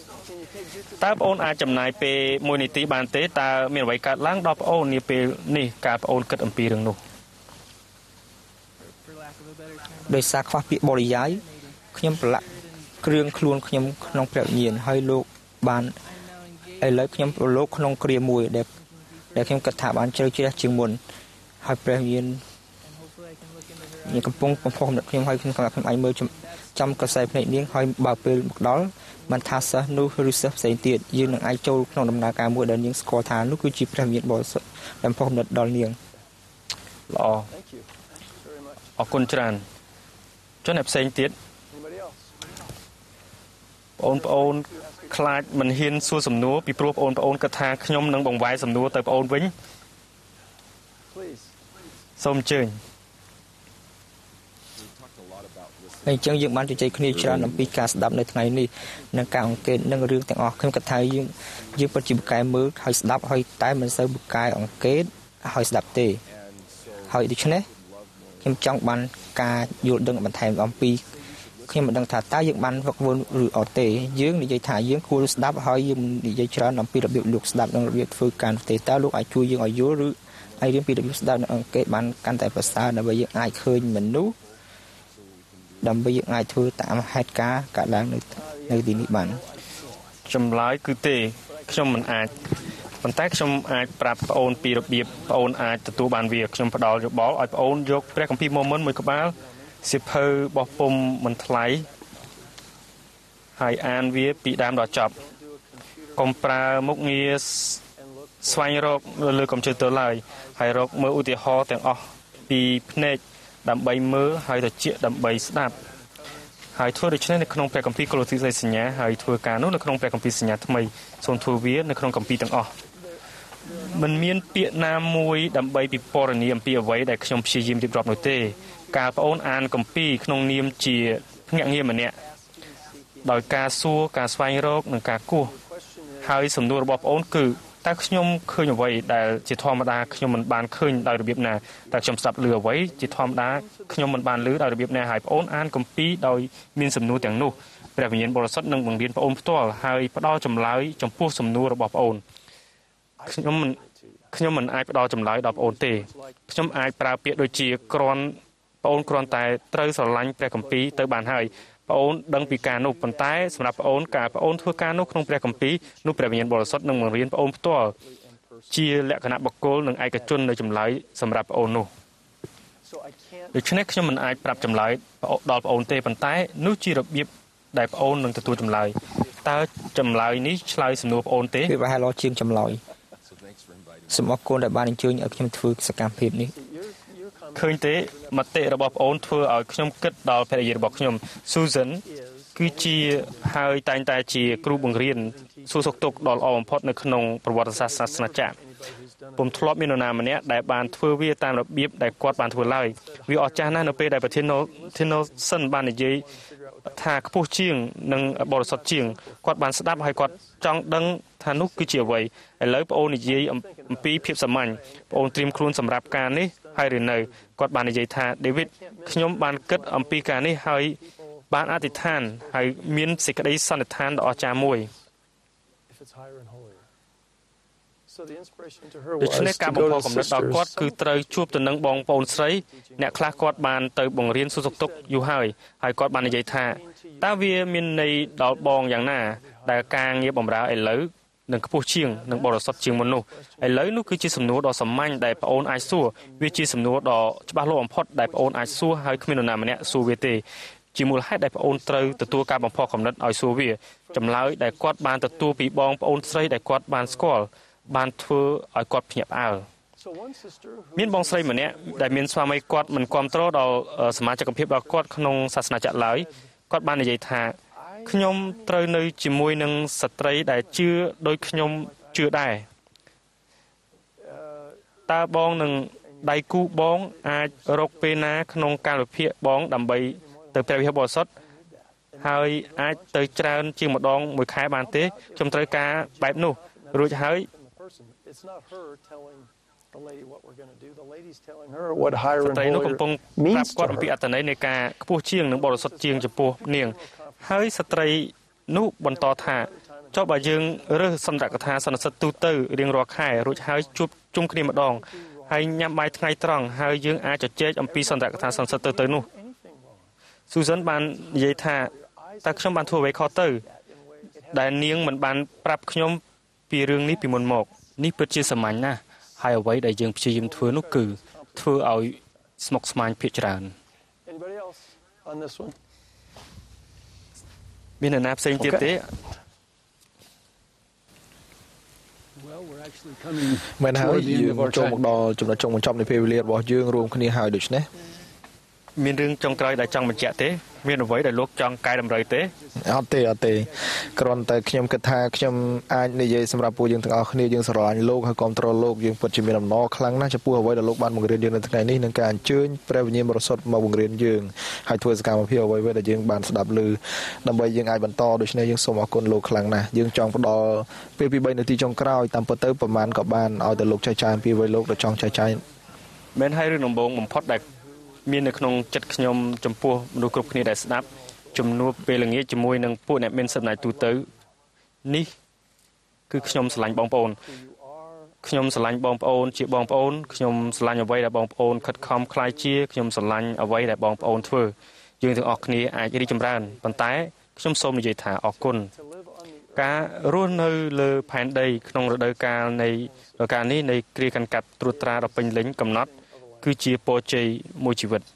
តើបងអូនអាចចំណាយពេលមួយនាទីបានទេតើមានអ្វីកើតឡើងដល់បងអូននាពេលនេះការបងអូនគិតអំពីរឿងនោះដោយសារខ្វះពាក្យបរិយាយខ្ញុំប្រឡាក់គ្រឿងខ្លួនខ្ញុំក្នុងព្រះវិញ្ញាណហើយលោកបានឥឡូវខ្ញុំប្រឡូកក្នុងគ្រាមួយដែលដែលខ្ញុំគិតថាបានជ្រៅជ្រះជាងមុនហើយព្រះវិញ្ញាណនេះកំពុងបំផុសកំណត់ខ្ញុំហើយខ្ញុំខ្ញុំអាចមើលចំកសែភ្នែកនាងហើយបើពេលមកដល់មិនថាសិស្សនោះឬសិស្សផ្សេងទៀតយើងនឹងអាចចូលក្នុងដំណើរការមួយដែលនាងស្គាល់ថានោះគឺជាព្រះវិញ្ញាណបរិសុទ្ធដែលបំផុសកំណត់ដល់នាងល្អអរគុណច្រើនចុះអ្នកផ្សេងទៀតបងប្អូនខ្លាចមិនហ៊ានសួរសំណួរពីព្រោះបងប្អូនគិតថាខ្ញុំនឹងបង្វែរសំណួរទៅបងប្អូនវិញសូមអញ្ជើញហើយអញ្ចឹងយើងបានជជែកគ្នាច្រើនអំពីការស្ដាប់នៅថ្ងៃនេះនិងការអង្កេតនិងរឿងទាំងអស់ខ្ញុំគិតថាយើងយើងពិតជាបកកែមើលហើយស្ដាប់ហើយតែមិនសូវបកកែអង្កេតហើយស្ដាប់ទេហើយដូច្នេះខ្ញុំចង់បានការយល់ដឹងបន្ថែមអំពីខ្ញុំមិនដឹងថាតើយើងបានវឹកវឺនឬអត់ទេយើងនិយាយថាយើងគួរស្ដាប់ហើយយើងនិយាយច្រើនអំពីរបៀបលោកស្ដាប់និងរបៀបធ្វើការទេតើលោកអាចជួយយើងឲ្យយល់ឬឲ្យរៀនពីរបៀបស្ដាប់និងអង្កេតបានកាន់តែប្រសើរដើម្បីយើងអាចឃើញមនុស្សដើម្បីយើងអាចធ្វើតាមហេតុការណ៍កើតឡើងនៅនៅទីនេះបានចម្លើយគឺទេខ្ញុំមិនអាចប៉ុន្តែខ្ញុំអាចប្រាប់ប្អូនពីរបៀបប្អូនអាចទទួលបានវាខ្ញុំផ្ដល់យោបល់ឲ្យប្អូនយកព្រះគម្ពីរម៉ូមិនមួយក្បាលសៀវភៅរបស់ពុំមិនថ្លៃហើយអានវាពីដើមដល់ចប់កុំប្រើមុខងារស្វែងរកលើកុំព្យូទ័រឡើយហើយរកមើលឧទាហរណ៍ទាំងអស់ពីភ្នែកដើម្បីមើលហើយត្រជាក់ដើម្បីស្ដាប់ហើយធ្វើដូច្នេះនៅក្នុងព្រះគម្ពីរកូឡូស៊ីសសញ្ញាហើយធ្វើការនោះនៅក្នុងព្រះគម្ពីរសញ្ញាថ្មីសូមធ្វើវានៅក្នុងគម្ពីរទាំងអស់មិនមានពាក្យណាមួយដើម្បីពិពណ៌នាអំពីអ្វីដែលខ្ញុំព្យាយាមរៀបរាប់នោះទេការប្អូនអានគម្ពីរក្នុងនាមជាភ្នាក់ងារម្នាក់ដោយការសួរការស្វែងរកនិងការគោះហើយសំណួររបស់ប្អូនគឺតើខ្ញុំឃើញអ្វីដែលជាធម្មតាខ្ញុំមិនបានឃើញដោយរបៀបណាតើខ្ញុំស្ដាប់ឮអ្វីជាធម្មតាខ្ញុំមិនបានឮដោយរបៀបណាហើយប្អូនអានគម្ពីរដោយមានសំណួរទាំងនោះព្រះវិញ្ញាណបរិសុទ្ធនឹងបង្រៀនប្អូនផ្ទាល់ហើយផ្ដល់ចម្លើយចំពោះសំណួររបស់ប្អូនខ្ញុំមិនខ្ញុំមិនអាចផ្ដល់ចម្លើយដល់ប្អូនទេខ្ញុំអាចប្រើពាក្យដូចជាគ្រាន់ប្អូនគ្រាន់តែត្រូវស្រឡាញ់ព្រះគម្ពីរទៅបានហើយប្អូនដឹងពីការនោះប៉ុន្តែសម្រាប់ប្អូនការប្អូនធ្វើការនោះក្នុងព្រះគម្ពីរនោះព្រះវិញ្ញាណបរិសុទ្ធនឹងបង្រៀនប្អូនផ្ទាល់ជាលក្ខណៈបុគ្គលនិងឯកជននៅចម្លើយសម្រាប់ប្អូននោះដូច្នេះខ្ញុំមិនអាចប្រាប់ចម្លើយដល់ប្អូនទេប៉ុន្តែនោះជារបៀបដែលប្អូននឹងទទួលចម្លើយតើចម្លើយនេះឆ្លើយសំណួរប្អូនទេវាប្រហែលល្អជាងចម្លើយសូមអរគុណដែលបានអញ្ជើញឲ្យខ្ញុំធ្វើសកម្មភាពនេះឃើញទេមតិរបស់ប្អូនធ្វើឲ្យខ្ញុំគិតដល់ភរិយារបស់ខ្ញុំ Susan គឺជាហើយតែងតែជាគ្រូបង្រៀនសួរសុខទុក្ខដ៏ល្អបំផុតនៅក្នុងប្រវត្តិសាស្ត្រសាសនាចាស់ពុំធ្លាប់មាននរណាម្នាក់ដែលបានធ្វើវាតាមរបៀបដែលគាត់បានធ្វើឡើយវាអស្ចារ្យណាស់នៅពេលដែលប្រធាន Nelson បាននិយាយថាខ្ពស់ជាងនិងបរិសុទ្ធជាងគាត់បានស្ដាប់ហើយគាត់ចង់ដឹងថានោះគឺជាអ្វីឥឡូវប្អូននិយាយអំពីភាពសាមញ្ញប្អូនត្រៀមខ្លួនសម្រាប់ការនេះហើយឬនៅគាត់បាននិយាយថា David ខ្ញុំបានគិតអំពីការនេះហើយបានអធិដ្ឋានហើយមានសេចក្តីសន្និដ្ឋានដ៏អស្ចារ្យមួយដូច្នេះការបំផុសកំណត់ដល់គាត់គឺត្រូវជួបទៅនឹងបងប្អូនស្រីអ្នកខ្លះគាត់បានទៅបង្រៀនសុខទុក្ខយូរហើយហើយគាត់បាននិយាយថាតើវាមានន័យដល់បងយ៉ាងណាដែលការងារបម្រើឥឡូវនឹងខ្ពស់ជាងនិងបរិសុទ្ធជាងមុននោះឥឡូវនោះគឺជាសំណួរដ៏សាមញ្ញដែលប្អូនអាចសួរវាជាសំណួរដ៏ច្បាស់លាស់បំផុតដែលប្អូនអាចសួរហើយគ្មាននរណាម្នាក់សួរវាទេជាមូលហេតុដែលប្អូនត្រូវទទួលការបំផុសកំណត់ឲ្យសួរវាចម្លើយដែលគាត់បានទទួលពីបងប្អូនស្រីដែលគាត់បានស្គាល់បានធ្វើឲ្យគាត់ភ្ញាក់ផ្អើលមានបងស្រីម្នាក់ដែលមានស្វាមីគាត់មិនគ្រប់គ្រងដល់សមាជិកភាពរបស់គាត់ក្នុងសាសនាចាក់ឡើយគាត់បាននិយាយថាខ្ញុំត្រូវនៅជាមួយនឹងស្ត្រីដែលជឿដោយខ្ញុំជឿដែរតើបងនឹងដៃគូបងអាចរកពេលណាក្នុងកាលវិភាគបងដើម្បីទៅព្រះវិហារបរិសុទ្ធហើយអាចទៅច្រើនជាងម្ដងមួយខែបានទេខ្ញុំត្រូវការបែបនោះរួចហើយស្ត្រីនោះកំពុងប្រាប់គាត់អំពីអត្ថន័យនៃការខ្ពស់ជាងនិងបរិសុទ្ធជាងចំពោះនាងហើយស្ត្រីនោះបន្តថាចុះបើយើងរើសសន្ទរកថាសន្និសីទទូទៅរៀងរាល់ខែរួចហើយជួបជុំគ្នាម្ដងហើយញ៉ាំបាយថ្ងៃត្រង់ហើយយើងអាចជជែកអំពីសន្ទរកថាសន្និសីទទៅទៅនោះ Susan បាននិយាយថាតើខ្ញុំបានធ្វើអ្វីខុសទៅដែលនាងមិនបានប្រាប់ខ្ញុំពីរឿងនេះពីមុនមកនេះពិតជាសាមញ្ញណាស់ហើយអ្វីដែលយើងព្យាយាមធ្វើនោះគឺធ្វើឲ្យស្មុគស្មាញភាគច្រើន មានអ្នកណាផ្សេងទៀតទេមែនហើយយើងចូលមកដល់ចំណុចចុងបញ្ចប់នៃពេលវេលារបស់យើងរួមគ្នាហើយដូច្នេះ មានរឿងចុងក្រោយដែលចង់បញ្ជាក់ទេមានអ្វីដែលលោកចង់កែតម្រូវទេអត់ទេអត់ទេគ្រាន់តែខ្ញុំគិតថាខ្ញុំអាចនិយាយសម្រាប់ពួកយើងទាំងអស់គ្នាយើងស្រឡាញ់លោកហើយគ្រប់គ្រងលោកយើងពិតជាមានអំណរខ្លាំងណាស់ចំពោះអ្វីដែលលោកបានបង្រៀនយើងនៅថ្ងៃនេះនិងការអញ្ជើញព្រះវិញ្ញាណបរិសុទ្ធមកបង្រៀនយើងហើយធ្វើសកម្មភាពអ្វីៗដែលយើងបានស្ដាប់ឮដើម្បីយើងអាចបន្តដូច្នេះយើងសូមអរគុណលោកខ្លាំងណាស់យើងចង់ផ្ដល់ពេលពី 3 នាទីចុងក្រោយតាមពិតទៅប្រហែលក៏បានឲ្យតែលោកចែកចាយអំពីអ្វីលោកដែលចង់ចែកចាយមែនហើយរឿងដំបូងបំផុតដែល មាននៅក្នុងចិត្តខ្ញុំចំពោះមនុស្សគ្រប់គ្នាដែលស្ដាប់ជំនួបពេលល្ងាចជាមួយនឹងពួកអ្នកមានសិទ្ធិអំណាចទូទៅនេះគឺខ្ញុំស្រឡាញ់បងប្អូនខ្ញុំស្រឡាញ់បងប្អូនជាបងប្អូនខ្ញុំស្រឡាញ់អ្វីដែលបងប្អូនខិតខំខ្លាយជាខ្ញុំស្រឡាញ់អ្វីដែលបងប្អូនធ្វើយើងទាំងអស់គ្នាអាចរីកចម្រើនប៉ុន្តែខ្ញុំសូមនិយាយថាអរគុណការរស់នៅលើផែនដីក្នុងរដូវកាលនៃរដូវកាលនេះនៃគ្រាកាន់កាប់ត្រួតត្រាដ៏ពេញលេញកំណត់ គឺជាពរជ័យមួយជីវិត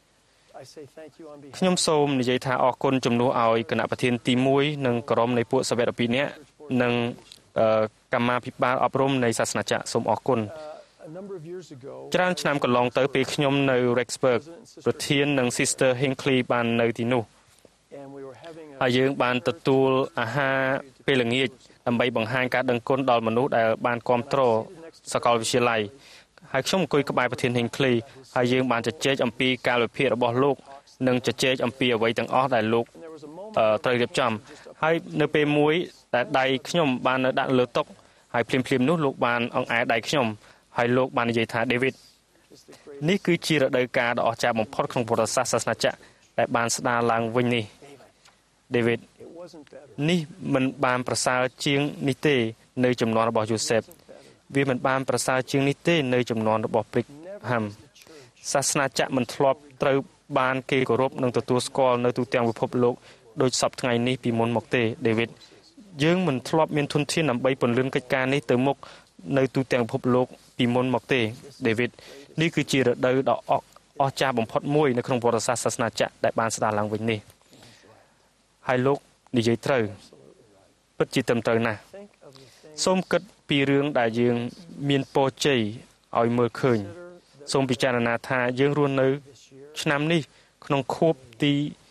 ខ្ញុំសូមនិយាយថាអរគុណជំនួសឲ្យគណៈប្រធានទី 1 និងក្រុមនៃពួកសាវក12នាក់និងកម្មាភិបាលអប់រំនៃសាសនាចក្រសូមអរគុណច្រើនឆ្នាំកន្លងទៅពេលខ្ញុំនៅ Rexburg ប្រធាននិង Sister Hinckley បាននៅទីនោះហើយយើងបានទទួលអាហារពេលល្ងាចដើម្បីបង្ហាញការដឹងគុណដល់មនុស្សដែលបានគាំទ្រសាកលវិទ្យាល័យ ហើយខ្ញុំអង្គុយក្បែរប្រធាន Hinckley ហើយយើងបានជជែកអំពីការវិភាគរបស់លោកនិងជជែកអំពីអ្វីទាំងអស់ដែលលោកត្រូវរៀបចំហើយនៅពេលមួយដែលដៃខ្ញុំបាននៅដាក់លើតុហើយភ្លាមភ្លាមនោះលោកបានអង្អែលដៃខ្ញុំហើយលោកបាននិយាយថា David នេះគឺជារដូវកាលដ៏អស្ចារ្យបំផុតក្នុងប្រវត្តិសាស្ត្រសាសនាចក្រដែលបានស្ដារឡើងវិញនេះ David នេះមិនបានប្រសើរជាងនេះទេនៅចំនួនរបស់ Joseph វាមិនបានប្រសើរជាងនេះទេនៅចំនួនរបស់ Brigham សាសនាចក្រមិនធ្លាប់ត្រូវបានគេគោរពនិងទទួលស្គាល់នៅទូទាំងពិភពលោកដោយសពថ្ងៃនេះពីមុនមកទេ David យើងមិនធ្លាប់មានធនធានដើម្បីពន្លឿនកិច្ចការនេះទៅមុខនៅទូទាំងពិភពលោកពីមុនមកទេ David នេះគឺជារដូវដ៏អស្ចារ្យបំផុតមួយនៅក្នុងប្រវត្តិសាស្ត្រសាសនាចក្រដែលបានស្ដារឡើងវិញនេះហើយលោកនិយាយត្រូវពិតជាត្រឹមត្រូវណាស់សូមគិតពីរឿងដែលយើងមានពរជ័យឲ្យមើលឃើញសូមពិចារណាថាយើងរស់នៅឆ្នាំនេះក្នុងខួបទី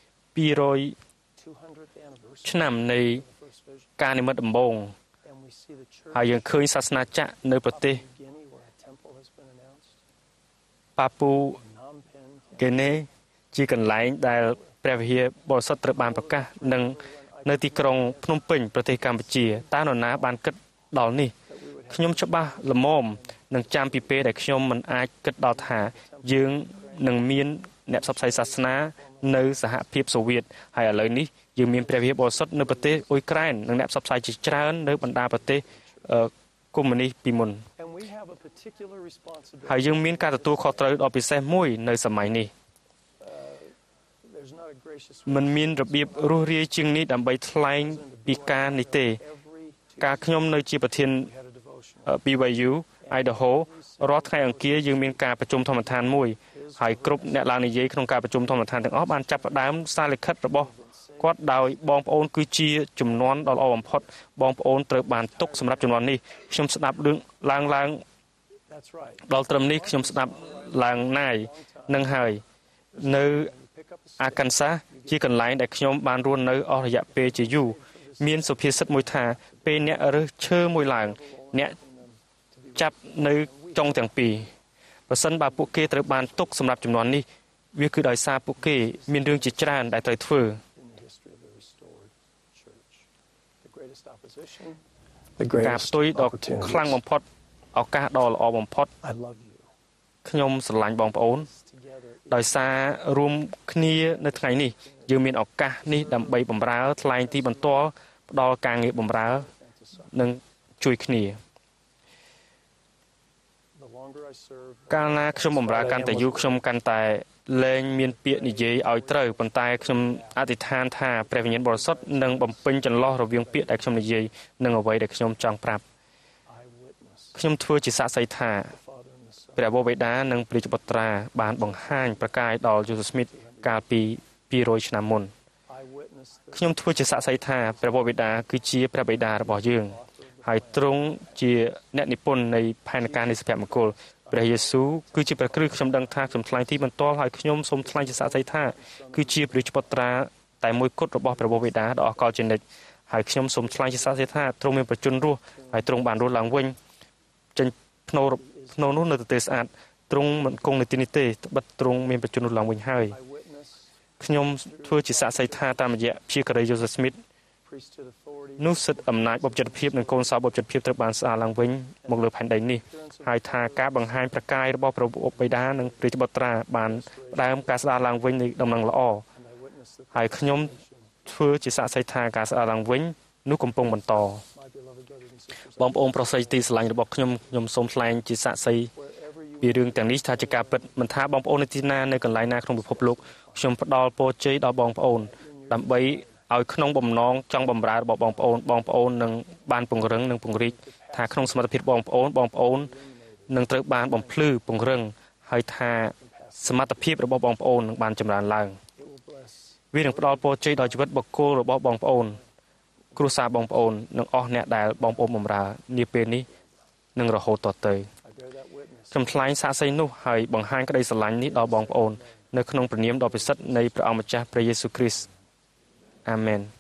200 ឆ្នាំនៃការនិមិត្តដំបូងហើយយើងឃើញសាសនាចក្រនៅប្រទេសប៉ាពូហ្គេណេជាកន្លែងដែលព្រះវិហារបរិសុទ្ធត្រូវបានប្រកាសនិងនៅទីក្រុងភ្នំពេញប្រទេសកម្ពុជាតើនរណាបានគិតដល់នេះខ្ញុំច្បាស់ល្មមនឹងចាំពីពេលដែលខ្ញុំមិនអាចគិតដល់ថាយើងនឹងមានអ្នកផ្សព្វផ្សាយសាសនានៅសហភាពសូវៀតហើយឥឡូវនេះយើងមានព្រះវិហារបរិសុទ្ធនៅប្រទេសអ៊ុយក្រែននិងអ្នកផ្សព្វផ្សាយជាច្រើននៅបណ្ដាប្រទេសកុម្មុយនីសពីមុនហើយយើងមានការទទួលខុសត្រូវដ៏ពិសេសមួយនៅសម័យនេះមិនមានរបៀបរស់រាយជាងនេះដើម្បីថ្លែងពីការនេះទេការខ្ញុំនៅជាប្រធាន B Y U Idaho រាល់ថ្ងៃអង្គារយើងមានការប្រជុំធម្មឋានមួយហើយគ្រប់អ្នកឡើងនិយាយក្នុងការប្រជុំធម្មឋានទាំងអស់បានចាប់ផ្ដើមសារលិខិតរបស់គាត់ដោយបងប្អូនគឺជាចំនួនដ៏ល្អបំផុតបងប្អូនត្រូវបានទុកសម្រាប់ចំនួននេះខ្ញុំស្ដាប់រឿងឡើងឡើងដល់ត្រឹមនេះខ្ញុំស្ដាប់ឡើងណាយនឹងហើយនៅអាកានសាសជាកន្លែងដែលខ្ញុំបានរស់នៅអស់រយៈពេលជាយូរមានសុភាសិតមួយថាពេលអ្នករើសឈើមួយឡើងអ្នកចាប់នៅចុងទាំងពីរប្រសិនបើពួកគេត្រូវបានទុកសម្រាប់ចំនួននេះវាគឺដោយសារពួកគេមានរឿងជាច្រើនដែលត្រូវធ្វើការផ្ទុយដ៏ខ្លាំងបំផុតឱកាសដ៏ល្អបំផុតខ្ញុំស្រឡាញ់បងប្អូនដោយសាររួមគ្នានៅថ្ងៃនេះយើងមានឱកាសនេះដើម្បីបម្រើថ្លែងទីបន្ទាល់ផ្ដល់ការងារបម្រើនិងជួយគ្នាកាលណាខ្ញុំបម្រើកាន់តែយូរខ្ញុំកាន់តែលែងមានពាក្យនិយាយឲ្យត្រូវប៉ុន្តែខ្ញុំអធិដ្ឋានថាព្រះវិញ្ញាណបរិសុទ្ធនឹងបំពេញចន្លោះរវាងពាក្យដែលខ្ញុំនិយាយនិងអ្វីដែលខ្ញុំចង់ប្រាប់ខ្ញុំធ្វើជាសាក្សីថាព្រះបិតានិងព្រះបុត្រាបានបង្ហាញប្រកាយដល់យូសេហ្វស្មីតកាលពីពីររយឆ្នាំមុនខ្ញុំធ្វើជាសាក្សីថាព្រះបិតាគឺជាព្រះបិតារបស់យើងហើយទ្រង់ជាអ្នកនិពន្ធនៃផែនការនៃសុភមង្គលព្រះយេស៊ូវគឺជាព្រះគ្រីស្ទខ្ញុំដឹងថាខ្ញុំថ្លែងទីបន្ទាល់ហើយខ្ញុំសូមថ្លែងជាសាក្សីថាគឺជាព្រះបុត្រាតែមួយគត់របស់ព្រះបិតាដ៏អស្ចារ្យជានិច្ចហើយខ្ញុំសូមថ្លែងជាសាក្សីថាទ្រង់មានប្រជញ្ញរស់ហើយទ្រង់បានរស់ឡើងវិញចេញភ្នូរភ្នូរនោះនៅទទេស្អាតទ្រង់មិនគង់នៅទីនេះទេត្បិតទ្រង់មានប្រជញ្ញរស់ឡើងវិញហើយខ្ញុំធ្វើជាសាក្សីថាតាមរយៈព្យាការីយូសេហ្វស្មីតនោះសិទ្ធិអំណាចបុព្វជិតភាពនិងកូនសោបុព្វជិតភាពត្រូវបានស្ដារឡើងវិញមកលើផែនដីនេះហើយថាការបង្ហាញប្រកាយរបស់ព្រះបិតានិងព្រះបុត្រាបានផ្ដើមការស្ដារឡើងវិញនៃដំណឹងល្អហើយខ្ញុំធ្វើជាសាក្សីថាការស្ដារឡើងវិញនោះកំពុងបន្តបងប្អូនប្រុសស្រីទីស្រឡាញ់របស់ខ្ញុំខ្ញុំសូមថ្លែងជាសាក្សីពីរឿងទាំងនេះថាជាការពិតមិនថាបងប្អូននៅទីណានៅកន្លែងណាក្នុងពិភពលោកខ្ញុំផ្ដល់ពរជ័យដល់បងប្អូនដើម្បីឲ្យក្នុងបំណងចង់បម្រើរបស់បងប្អូនបងប្អូននឹងបានពង្រឹងនិងពង្រីកថាក្នុងសមត្ថភាពបងប្អូនបងប្អូននឹងត្រូវបានបំភ្លឺពង្រឹងហើយថាសមត្ថភាពរបស់បងប្អូននឹងបានចម្រើនឡើងវានឹងផ្ដល់ពរជ័យដល់ជីវិតបុគ្គលរបស់បងប្អូនគ្រួសារបងប្អូននិងអស់អ្នកដែលបងប្អូនបម្រើនាពេលនេះនឹងរហូតតទៅខ្ញុំថ្លែងសាក្សីនោះហើយបង្ហាញក្តីស្រឡាញ់នេះដល់បងប្អូននៅក្នុងព្រះនាមដ៏ពិសិដ្ឋនៃព្រះអង្គម្ចាស់ព្រះយេស៊ូវគ្រីស្ទអាមែន